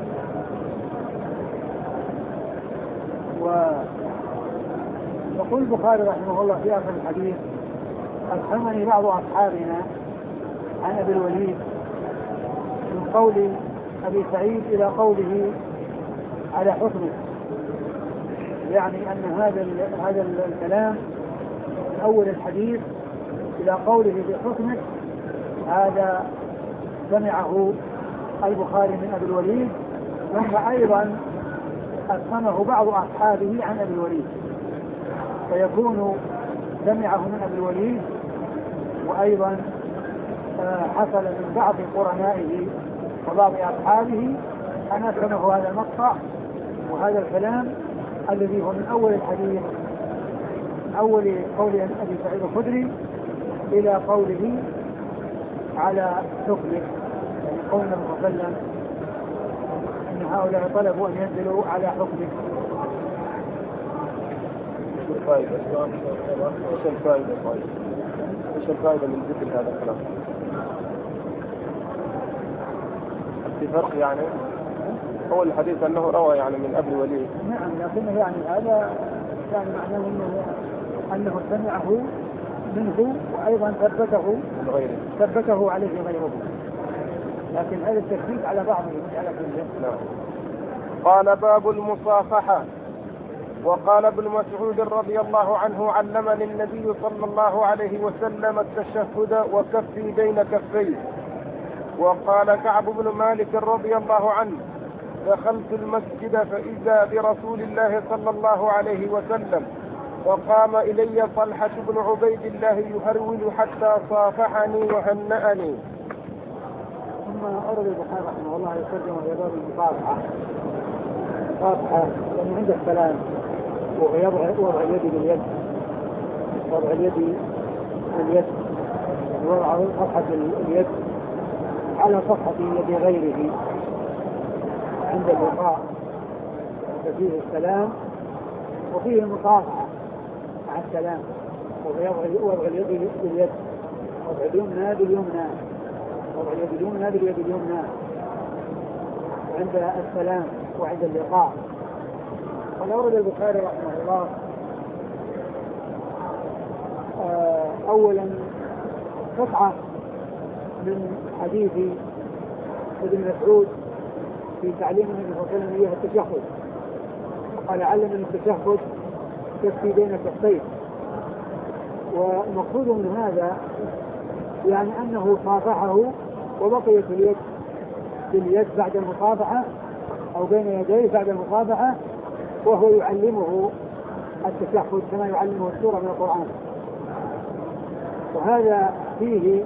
ويقول البخاري رحمه الله في آخر الحديث: أفهمني بعض أصحابنا عن أبي الوليد من قول أبي سعيد إلى قوله على حكمه، يعني أن هذا هذا الكلام من أول الحديث إلى قوله في حكمه هذا سمعه البخاري من أبي الوليد، ثم أيضا أفهمه بعض أصحابه عن أبي الوليد، فيكون سمعه من أبي الوليد وأيضا حصل من بعض قرنائه وبعض أصحابه أن أفهمه هذا المقطع وهذا الكلام الذي هو من أول الحديث، من أول قول أبي سعيد الخدري إلى قوله على حكمه، يعني قول النبي صلى الله عليه وسلم أن هؤلاء طلبوا أن ينزلوا على حكمه. ايش الفائدة؟ ايش الفائدة؟ ايش الفائدة من ذكر هذا الكلام؟ في فرق يعني؟ هو الحديث أنه روى يعني من أبي الوليد. نعم، لكنه يعني هذا يعني معناه أنه أنه سمعه منه وأيضا ثبته من غيره، ثبته عليه غيره، لكن هذا التثبيت على بعضه مش على كله. نعم. قال: باب المصافحة. وقال ابن مسعود رضي الله عنه: علمني النبي صلى الله عليه وسلم التشهد وكفي بين كفيه. وقال كعب بن مالك رضي الله عنه: دخلت المسجد فإذا برسول الله صلى الله عليه وسلم، وقام إلي طلحة بن عبيد الله يهرول حتى صافحني وهنأني. ثم أورد البخاري رحمه الله يترجم في باب المصافحة. المصافحة يعني عند السلام ويضع وضع اليد باليد، وضع اليد باليد، وضع صفحة اليد على صفحة يد غيره عند اللقاء، ففيه السلام وفيه المصافحة مع السلام، وضع اليد باليد، وضع اليمنى باليمنى، وضع اليد اليمنى باليد اليمنى عند السلام وعند اللقاء. قال أورد البخاري رحمه الله أولا قطعة من حديث ابن مسعود في تعليم النبي صلى الله عليه وسلم إياه التشهد، قال: علمني التشهد كفي بين كفيه. والمقصود من هذا يعني أنه صافحه وبقيت اليد باليد بعد المصافحة أو بين يديه بعد المصافحة، وهو يعلمه التشهد كما يعلمه السورة من القرآن. وهذا فيه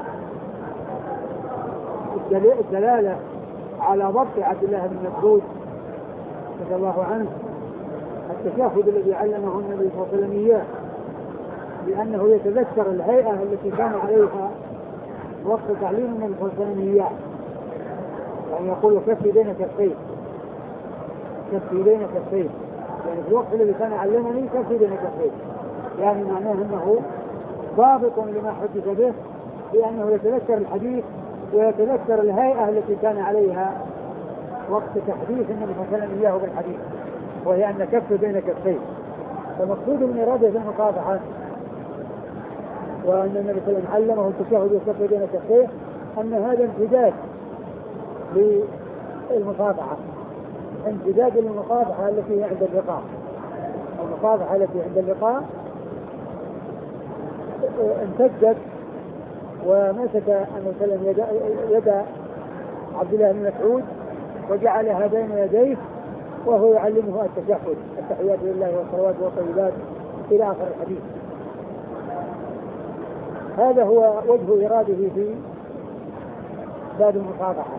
الدلالة على ضبط عبد الله بن مسعود رضي الله عنه التشهد الذي علمه النبي صلى الله عليه وسلم إياه، لأنه يتذكر الهيئة التي كان عليها وقت تعليم النبي صلى الله عليه وسلم إياه، يعني يقول كفي بين كفين، كفي بين كفين، يعني في الوقت الذي كان علمني كفي بين كفين، يعني معناه أنه ضابط لما حدث به، لأنه يتذكر الحديث ويتذكر الهيئة التي كان عليها وقت تحديث النبي صلى الله عليه وسلم إياه بالحديث، وهي أن كف بين كفين. فمقصود من إرادة المصافحة وأن النبي صلى الله عليه وسلم علمه التشهد والكف بين كفيه أن هذا امتداد للمصافحة، امتداد للمصافحة التي هي عند اللقاء. المصافحة التي عند اللقاء امتدت ومسك النبي صلى الله عليه وسلم يد, يد عبد الله بن مسعود وجعلها بين يديه وهو يعلمه التشهد، التحيات لله والصلوات والطيبات إلى آخر الحديث. هذا هو وجه إراده في باب المصافحة،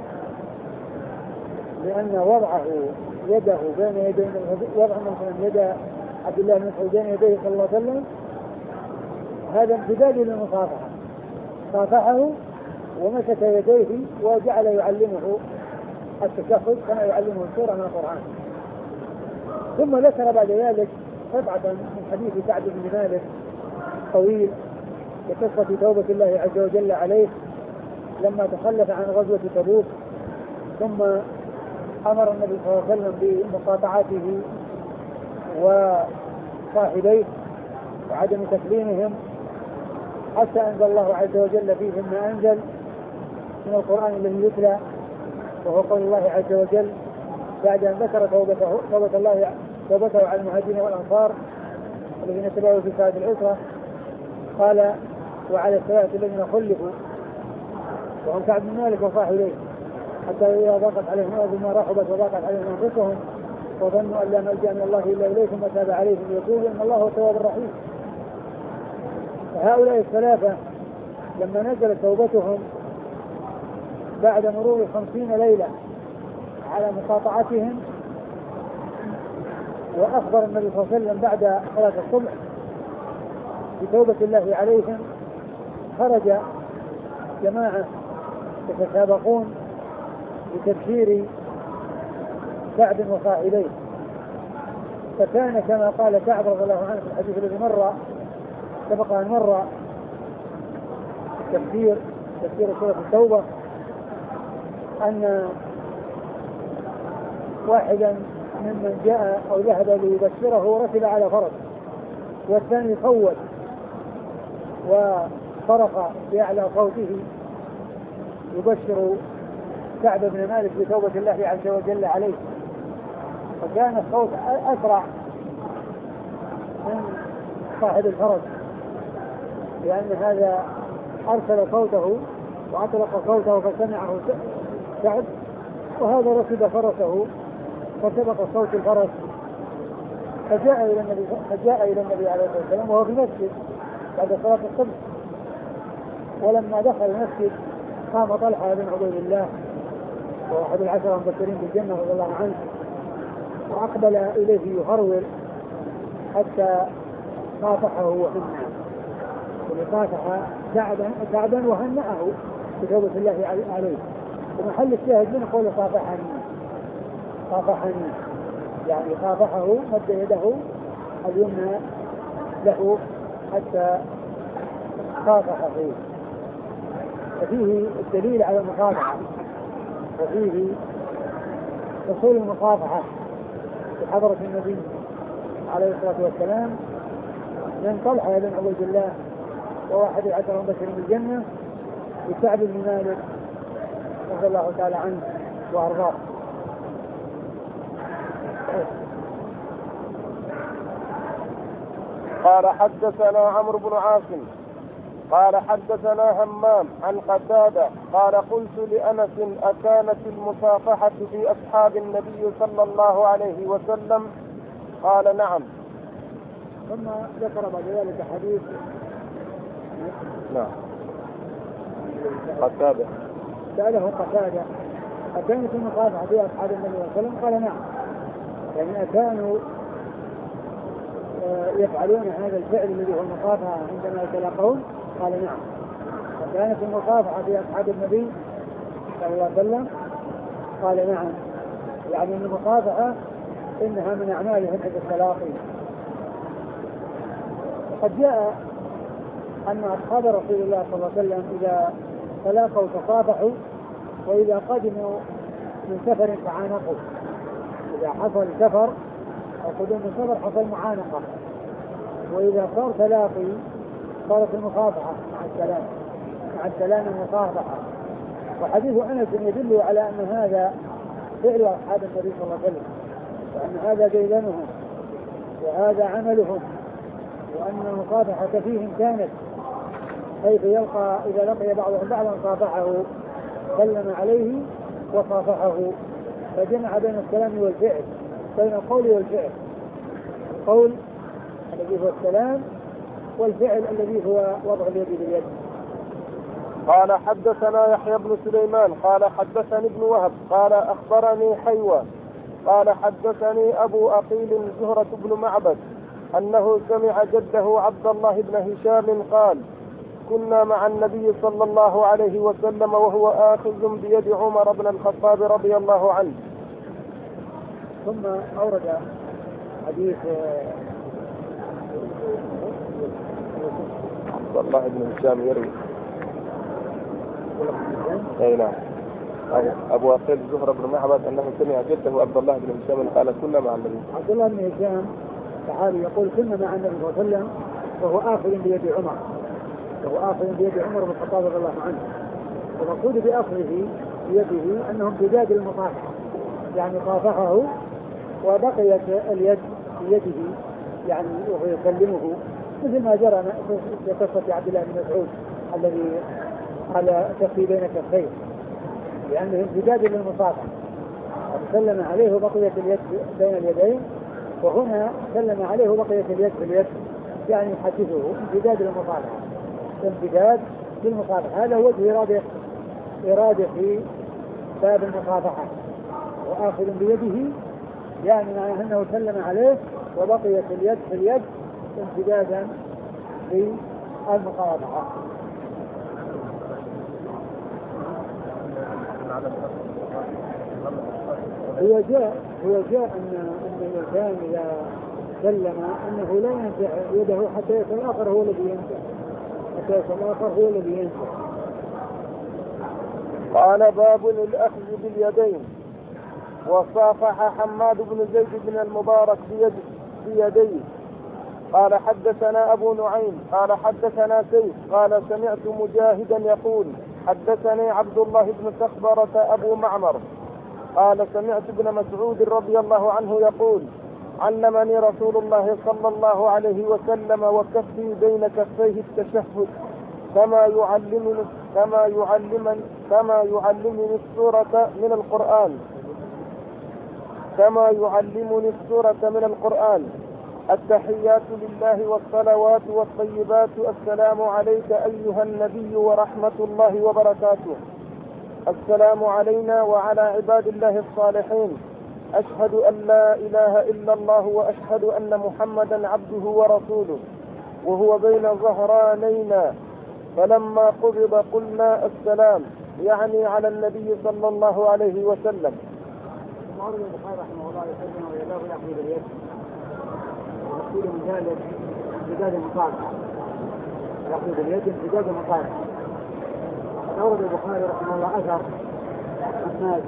لأن وضعه يده بين يدي وضع مثلا يد عبد الله بن مسعود بين يديه صلى الله عليه وسلم هذا امتداد للمصافحة، صافحه ومسك يديه وجعل يعلمه التشهد كما يعلمه السورة من القرآن. ثم ذكر بعد ذلك قطعة من حديث كعب بن مالك طويل بقصة توبة الله عز وجل عليه لما تخلف عن غزوة تبوك، ثم أمر النبي صلى الله عليه وسلم بمقاطعته وصاحبيه وعدم تكليمهم، حتى أنزل الله عز وجل فيهم ما أنزل من القرآن الذي يتلى، وهو قول الله عز وجل بعد أن ذكر توبته توبة الله توبته على المهاجرين والأنصار الذين تبعوا في ساعة العسرة، قال وعلى الثلاثة الذين خلفوا وهم كعب بن مالك وصاحبيه حتى إذا ضاقت عليهم الأرض بما رحبت وضاقت عليهم أنفسهم وظنوا أن لا ملجأ من الله إلا إليه ثم تاب عليهم ليتوبوا إن الله هو التواب الرحيم. فهؤلاء الثلاثة لما نزلت توبتهم بعد مرور خمسين ليلة على مقاطعتهم، وأخبر النبي صلى الله عليه وسلم بعد صلاة الصبح بتوبة الله عليهم، خرج جماعة يتسابقون بتبشير كعب وصاحبيه، فكان كما قال كعب رضي الله عنه في الحديث الذي مر سبق أن مر تفسير تفسير سورة التوبة أن واحدا ممن جاء أو ذهب ليبشره ركب على فرس، والثاني خوت وصرخ بأعلى صوته يبشر كعب بن مالك بتوبة الله عز وجل عليه، فكان الصوت أسرع من صاحب الفرس، لأن هذا أرسل صوته وأطلق صوته فسمعه كعب، وهذا ركب فرسه فسبق صوت الفرس فجاء إلى النبي فجاء إلى النبي عليه الصلاة والسلام وهو في المسجد بعد صلاة الصبح. ولما دخل المسجد قام طلحة بن عبيد الله وأحد العشرة المبشرين بالجنة رضي الله عنه وأقبل إليه يهرول حتى صافحه وهنأه، وصافح كعبا وهنأه بتوبة الله عليه. ومحل الشاهد من قول صافحني صافحني يعني صافحه مد يده اليمنى له حتى صافحه، ففيه الدليل على المصافحة وفيه حصول المصافحة في حضرة النبي عليه الصلاة والسلام من طلحة بن عبيد الله وواحد العشرة المبشرين بالجنة وكعب بن مالك رضي الله تعالى عنه وأرضاه. قال حدثنا عمرو بن عاصم قال حدثنا همام عن قتادة قال قلت لأنس أكانت المصافحة في أصحاب النبي صلى الله عليه وسلم؟ قال نعم. ثم ذكر بعد ذلك حديث نعم قتادة سأله قتادة أكانت المصافحة في أصحاب النبي صلى الله عليه وسلم؟ قال نعم. يعني أكانوا يفعلون هذا الفعل الذي هو المصافحة عندما يتلاقون؟ قال نعم. أكانت المصافحة في أصحاب النبي صلى الله عليه وسلم؟ قال نعم. يعني أن المصافحة إنها من أعمالهم عند التلاقي. وقد جاء أن أصحاب رسول الله صلى الله عليه وسلم إذا تلاقوا تصافحوا، وإذا قدموا من سفر تعانقوا. إذا حصل سفر أو قدوم من سفر حصل معانقة، وإذا صار تلاقي صارت المصافحة مع السلام مع السلام المصافحة. وحديث أنس يدل على أن هذا فعل أصحاب النبي صلى الله عليه وسلم، وأن هذا ديدنهم وهذا عملهم، وأن المصافحة فيهم كانت، حيث يلقى إذا لقي بعضهم بعضا صافحه سلم عليه وصافحه، فجمع بين الكلام والفعل، بين القول والفعل، القول الذي هو السلام والفعل الذي هو وضع اليد باليد. قال حدثنا يحيى بن سليمان قال حدثني ابن وهب قال أخبرني حيوة قال حدثني أبو أقيل زهرة بن معبد أنه سمع جده عبد الله بن هشام قال كنا مع النبي صلى الله عليه وسلم وهو آخذ بيد عمر بن الخطاب رضي الله عنه. ثم أورد حديث عبد الله بن هشام يروي اي نعم ابو اقيل زهرة بن معبد انه سمع جده عبد الله بن هشام قال كنا مع النبي. عبد الله بن هشام صحابي يقول كنا مع النبي صلى الله عليه وسلم وهو آخذ بيد عمر وهو آخذ بيد عمر بن الخطاب رضي الله عنه. والمقصود بأخذه بيده أنهم امتداد المصافحة، يعني صافحه وبقيت اليد بيده يعني وهو يكلمه، مثل ما جرى في قصة عبد الله بن مسعود الذي قال تكفي بين كفيه، لأنه امتداد للمصافحة، سلم عليه وبقيت اليد بين اليدين، وهنا سلم عليه وبقيت اليد في اليد، يعني يحدثه امتداد للمصافحة، امتداد للمصافحة. هذا وجه إرادة إرادة في باب المصافحة، وآخذ بيده يعني معناه أنه سلم عليه وبقيت اليد في اليد امتدادا للمصافحة. هو جاء هو جاء أن أن الإنسان إذا سلم أنه لا ينزع يده حتى يصل الآخر هو الذي ينزع حتى يصل الآخر هو الذي ينزع. قال باب الأخذ باليدين. وصافح حماد بن زيد بن المبارك بيد بيديه. قال حدثنا أبو نعيم قال حدثنا سيف قال سمعت مجاهدا يقول حدثني عبد الله بن سخبرة أبو معمر قال سمعت ابن مسعود رضي الله عنه يقول علمني رسول الله صلى الله عليه وسلم وكفي بين كفيه التشهد كما يعلمني كما يعلمني كما يعلمني السورة من القرآن كما يعلمني السورة من القرآن التحيات لله والصلوات والطيبات السلام عليك أيها النبي ورحمة الله وبركاته السلام علينا وعلى عباد الله الصالحين أشهد أن لا إله إلا الله وأشهد أن محمدا عبده ورسوله وهو بين ظهرانينا فلما قبض قلنا السلام يعني على النبي صلى الله عليه وسلم. معروف البخاري رحمه الله يسلم ويداه يأخذ باليد يقول من ذلك امتداد المصافحة يأخذ باليد امتداد المصافحة. أورد البخاري رحمه الله أثر حماد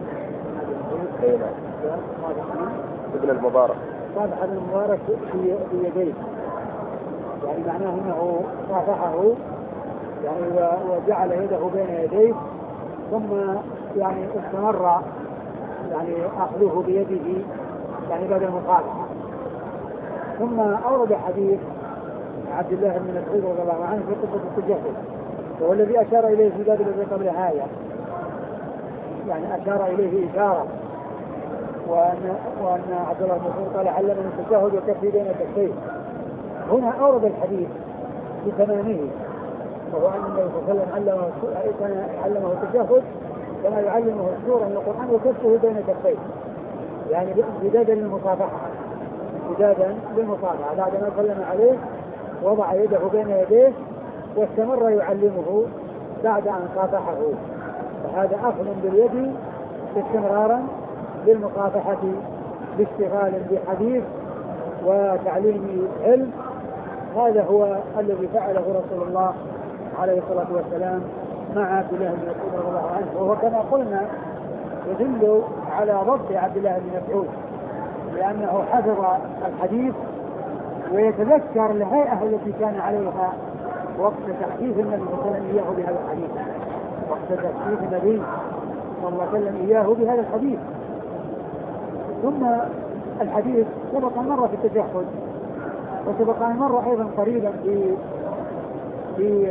ابن المبارك صافح ابن المبارك في يديه، يعني معناه أنه صافحه يعني وجعل يده بين يديه ثم يعني استمر يعني أخذه بيده يعني بعد المصافحة. ثم أورد حديث عبد الله بن مسعود رضي الله عنه في قصة التجهز، وهو الذي أشار إليه في باب الذي قبل هذا، يعني أشار إليه إشارة، وأن وأن عبد الله بن مسعود قال علمني التجهز وكفي بين كفيه، هنا أورد الحديث بتمامه، وهو أن النبي صلى الله عليه وسلم علمه, علمه التشهد كما يعلمه السورة من القرآن وكفه بين كفيه، يعني امتدادا للمصافحة، امتدادا للمصافحة. بعد ما سلم عليه وضع يده بين يديه واستمر يعلمه بعد أن صافحه، فهذا أخذ باليد استمرارا للمصافحة باشتغال بحديث وتعليم علم. هذا هو الذي فعله رسول الله عليه الصلاة والسلام مع عبد الله بن مسعود رضي الله عنه، وهو كما قلنا يدل على ضبط عبد الله بن مسعود، لأنه حفظ الحديث ويتذكر الهيئة التي كان عليها وقت تحديث النبي صلى الله عليه وسلم إياه بهذا الحديث، وقت تحديث النبي صلى الله عليه وسلم إياه بهذا الحديث. ثم الحديث سبق مرة في التشهد، وسبق مرة أيضا قريبا في في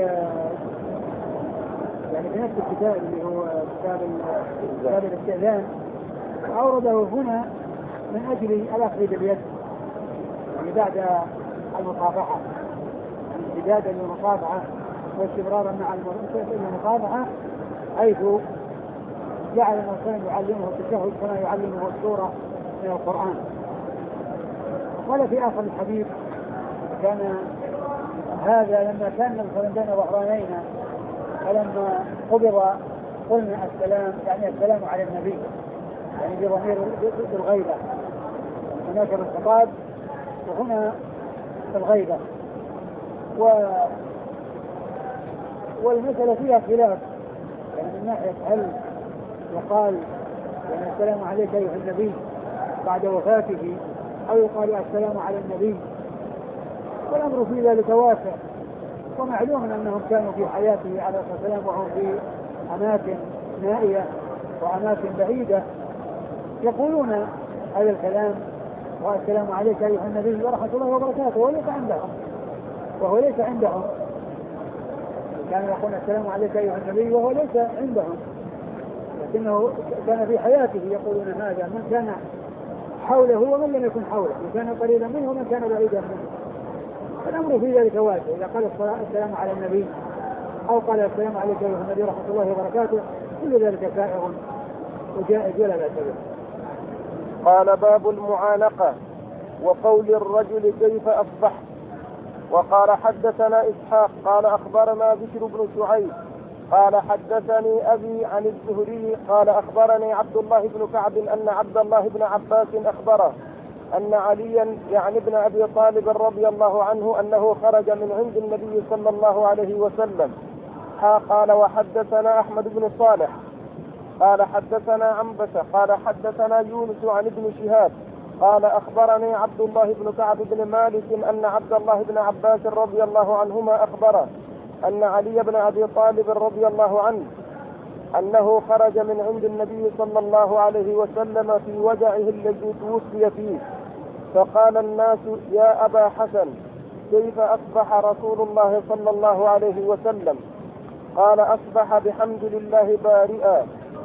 يعني في نفس الكتاب اللي هو كتاب كتاب الاستئذان، أورده هنا من أجل الأخذ باليد يعني بعد المصافحة، امتدادا للمصافحة واستمرارا مع المصافحة، حيث جعل الإنسان يعلمه التشهد كما يعلمه السورة من القرآن. قال في آخر الحديث كان هذا لما كان الإنسان بين ظهرانين، فلما قبض قلنا السلام يعني السلام على النبي يعني بضمير الغيبة، هناك الخطاب وهنا الغيبة، و والمسألة فيها خلاف يعني من ناحية هل يقال يعني السلام عليك أيها النبي بعد وفاته أو يقال السلام على النبي، والأمر في ذلك واسع. ومعلوم أنهم كانوا في حياته عليه الصلاة والسلام وهم في أماكن نائية وأماكن بعيدة يقولون هذا الكلام والسلام عليك أيها النبي ورحمة الله وبركاته، وليس عندهم وهو ليس عندهم كانوا يقولون السلام عليك أيها النبي وهو ليس عندهم، لكنه كان في حياته يقولون هذا من كان حوله ومن لم يكن حوله، من كان قريبا منه ومن كان بعيدا منه. الأمر في ذلك واسع، إذا قال السلام على النبي أو قال السلام عليك أيها النبي ورحمة الله وبركاته كل ذلك سائغ وجائز ولا بأس به. قال باب المعانقة وقول الرجل كيف أصبح. وقال حدثنا إسحاق قال أخبرنا بشر بن شعيب قال حدثني أبي عن الزهري قال أخبرني عبد الله بن كعب أن عبد الله بن عباس أخبره أن عليا يعني ابن أبي طالب رضي الله عنه أنه خرج من عند النبي صلى الله عليه وسلم. قال وحدثنا أحمد بن صالح قال حدثنا عنبسة قال حدثنا يونس عن ابن شهاب قال أخبرني عبد الله بن كعب بن مالك أن عبد الله بن عباس رضي الله عنهما أخبره أن علي بن أبي طالب رضي الله عنه أنه خرج من عند النبي صلى الله عليه وسلم في وجعه الذي توفي فيه، فقال الناس يا أبا حسن كيف أصبح رسول الله صلى الله عليه وسلم؟ قال أصبح بحمد الله بارئا.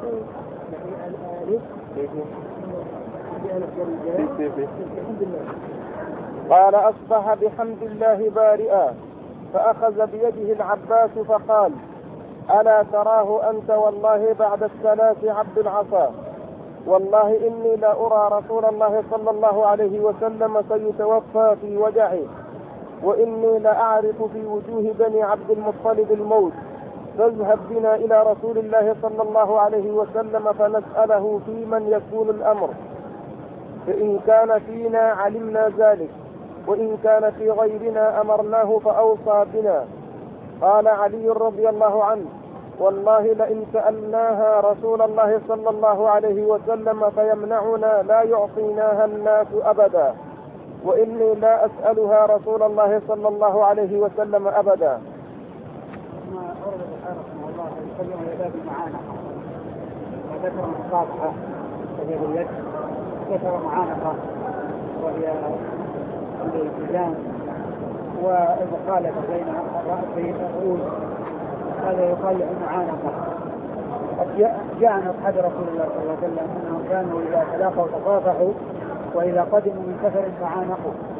قال أصبح بحمد الله بارئا، فأخذ بيده العباس فقال ألا تراه أنت والله بعد الثلاث عبد العصا، والله إني لا أرى رسول الله صلى الله عليه وسلم سيتوفى في وجعه، وإني لا أعرف في وجوه بني عبد المطلب الموت، فاذهب بنا إلى رسول الله صلى الله عليه وسلم فنسأله في من يكون الأمر، فإن كان فينا علمنا ذلك، وإن كان في غيرنا أمرناه فأوصى بنا. قال علي رضي الله عنه والله لئن سألناها رسول الله صلى الله عليه وسلم فيمنعنا لا يعطيناها الناس أبدا، وإني لا أسألها رسول الله صلى الله عليه وسلم أبدا. ثم أورد البخاري رحمه الله يتكلم عن باب المعانقة، وذكر المصافحة وهي باليد، ذكر معانقة وهي الالتزام والمخالفة بين الرؤوس، هذا يقال له المعانقة. قد جاء عن أصحاب رسول الله صلى الله عليه وسلم أنهم كانوا إذا تلاقوا تصافحوا، وإذا قدموا من سفر تعانقوا،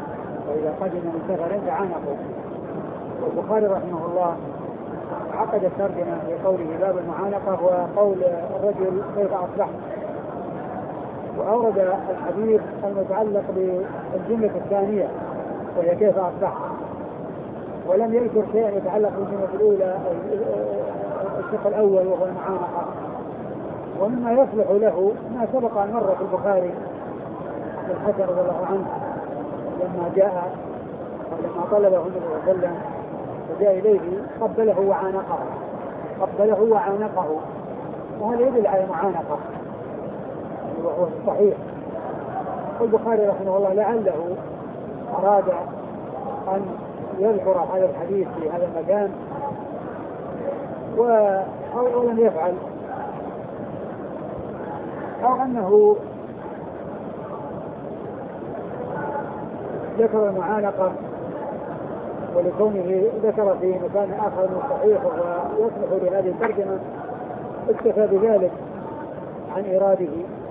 وإذا قدم من سفر فعانقوا. والبخاري رحمه الله عقد الترجمة في قوله باب المعانقة وقول الرجل كيف أصبحت، وأورد الحديث المتعلق بالجملة الثانية وهي كيف أصبحت، ولم يذكر شيئا يتعلق بالجملة الأولى الشق الأول وهو المعانقة. ومما يصلح له ما سبق أن مر في البخاري الحسن رضي الله عنه لما جاء لما طلبه النبي صلى الله عليه وسلم فجاء إليه قبله وعانقه قبله وعانقه وهذا يدل على المعانقة وهو صحيح. والبخاري رحمه الله لعله أراد أن يذكر هذا الحديث في هذا المكان ولم يفعل، أو أنه ذكر المعانقة ولكونه ذكر في مكان آخر من الصحيح ويصلح لهذه الترجمة اكتفى بذلك عن إراده.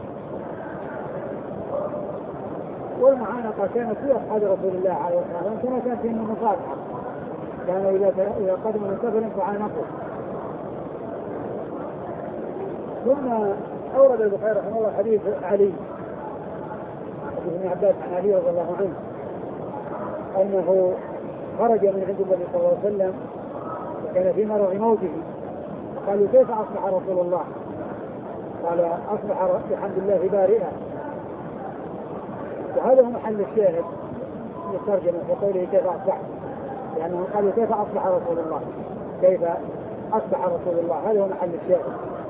والمعانقة كانت في أصحاب رسول الله عليه الصلاة والسلام كما كانت فيهم المصافحة، كانوا إذا قدموا من سفر فعانقوا. ثم أورد البخاري رحمه الله حديث علي حديث ابن عباس عن علي رضي الله عنه أنه خرج من عند النبي صلى الله عليه وسلم وكان في مرض موته، قالوا كيف أصبح رسول الله؟ قال أصبح بحمد الله بارئا. وهذا هو محل الشاهد من الترجمة في قوله كيف أصبح، لأنهم قالوا كيف أصبح رسول الله كيف أصبح رسول الله هذا هو محل الشاهد.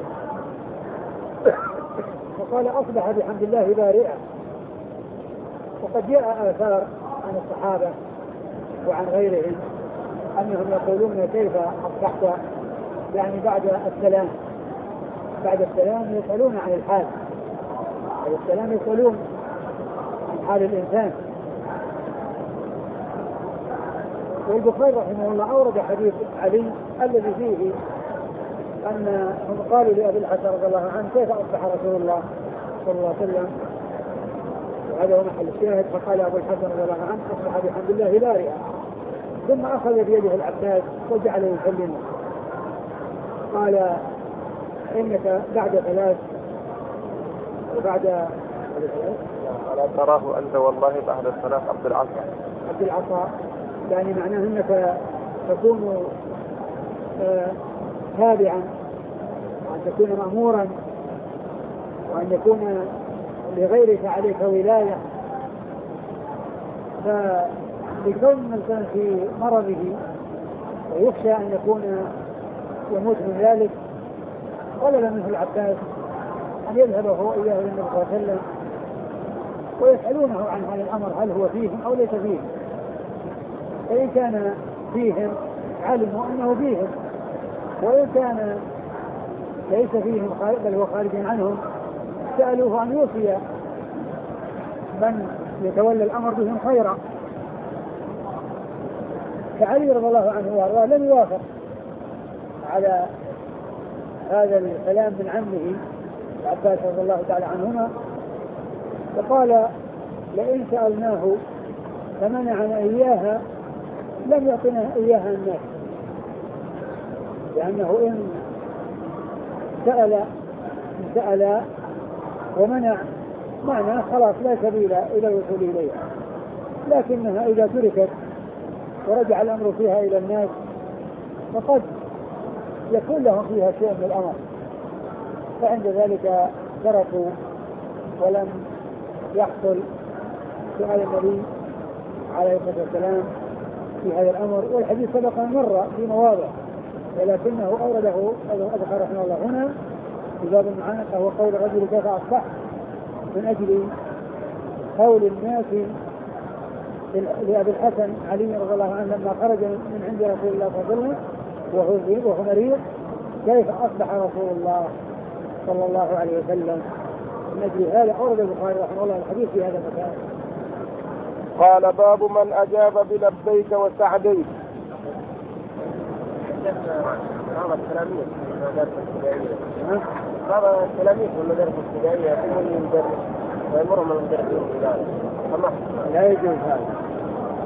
فقال أصبح بحمد الله بارئا. وقد جاء آثار عن الصحابة وعن غيرهم أنهم يقولون كيف أصبحت، يعني بعد السلام بعد السلام يسألون عن الحال، بعد السلام يسألون عن حال الإنسان. والبخاري رحمه الله أورد حديث علي الذي فيه أن هم قالوا لأبي الحسن رضي الله عنه كيف أصبح رسول الله صلى الله عليه وسلم، وهذا هو محل الشاهد. فقال أبو الحسن رضي الله عنه أصبح بحمد الله بارئا. ثم أخذ بيده العباس وجعله يكلمه قال إنك بعد ثلاث وبعد ألا تراه أنت والله بعد الثلاث عبد العصا عبد العصا يعني معناه أنك تكون آه تابعا وأن تكون مأمورا وأن يكون لغيرك عليك ولاية. فلكون الإنسان في مرضه ويخشى أن يكون يموت من ذلك طلب منه العباس أن يذهب هو إياه إلى النبي صلى الله عليه وسلم ويسألونه عن هذا الأمر هل هو فيهم أو ليس فيهم. فإن كان فيهم علموا أنه فيهم، وإن كان ليس فيهم بل هو خارج عنهم سألوه أن يوصي من يتولى الأمر بهم خيرا. فعلي رضي الله عنه وارضاه لم يوافق على هذا الكلام من عمه عباس رضي الله تعالى عنهما، فقال لئن سألناه فمنعنا إياها لم يعطنا إياها الناس، لأنه إن سأل إن سأل ومنع معنى خلاص لا سبيل إلى الوصول إليها. لكنها إذا تركت ورجع الأمر فيها إلى الناس فقد يكون لهم فيها شيء من الأمر، فعند ذلك تركوا ولم يحصل سؤال النبي عليه الصلاة والسلام في هذا الأمر. والحديث سبق مر في مواضع ولكنه أورده أذكر رحمه الله هنا في باب المعانقة هو قول الرجل كيف أصبح، من أجل قول الناس لأبي الحسن علي رضي الله عنه لما خرج من عند رسول الله صلى الله عليه وسلم وهو مريض كيف أصبح رسول الله صلى الله عليه وسلم. من أجل هذا أورد البخاري رحمه الله الحديث في هذا المكان. قال باب من أجاب بلبيك وسعديك. بعض التلاميذ في المدارس الابتدائية بعض التلاميذ في المدارس الابتدائية يقومون يدرس ويمرهم المدرسين بذلك، لا يجوز هذا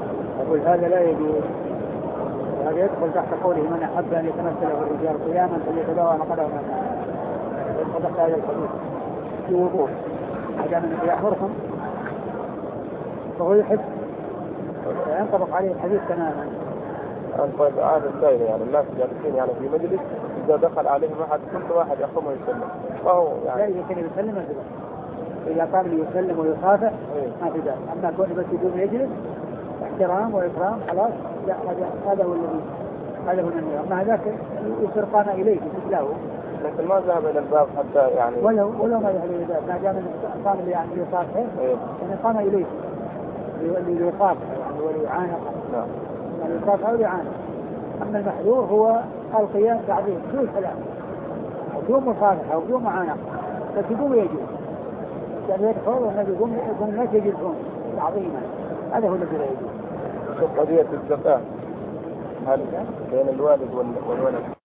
يقول هذا لا يجوز، وهذا يدخل تحت قوله من أحب أن يتمثل الرجال قياما فليتبوأ مقعده من النار، يدخل تحت هذا الحديث في وضوح، ما دام أنه يأمركم فهو يحب ينطبق عليه الحديث تماما. طيب هذا الدائرة يعني الناس جالسين يعني في مجلس إذا دخل عليهم أحد كل واحد يقوم ويسلم، فهو يعني لا إذا كان يسلم ما في ذلك، إذا قام يسلم ويصافح ما في ذلك، أما كون بس يقوم يجلس احترام وإكرام خلاص لا، هذا هو الذي هذا هو النبي، أما هذاك يصير قام إليه مثله، لكن ما ذهب إلى الباب حتى يعني ولو ولو ما ذهب إلى الباب ما دام قام يعني يصافحه يعني قام إليه ليصافحه يعني وليعانقه، نعم يعني يصافحه ويعانقه. أما المحذور هو القيام تعظيم بدون كلام بدون مصافحة وبدون معانقة، بس يقوم يجلس يعني يدخل والنبي يقوم يقوم الناس يجلسون تعظيما، هذا هو الذي لا يجوز. قضية الزكاة هل بين الوالد والولد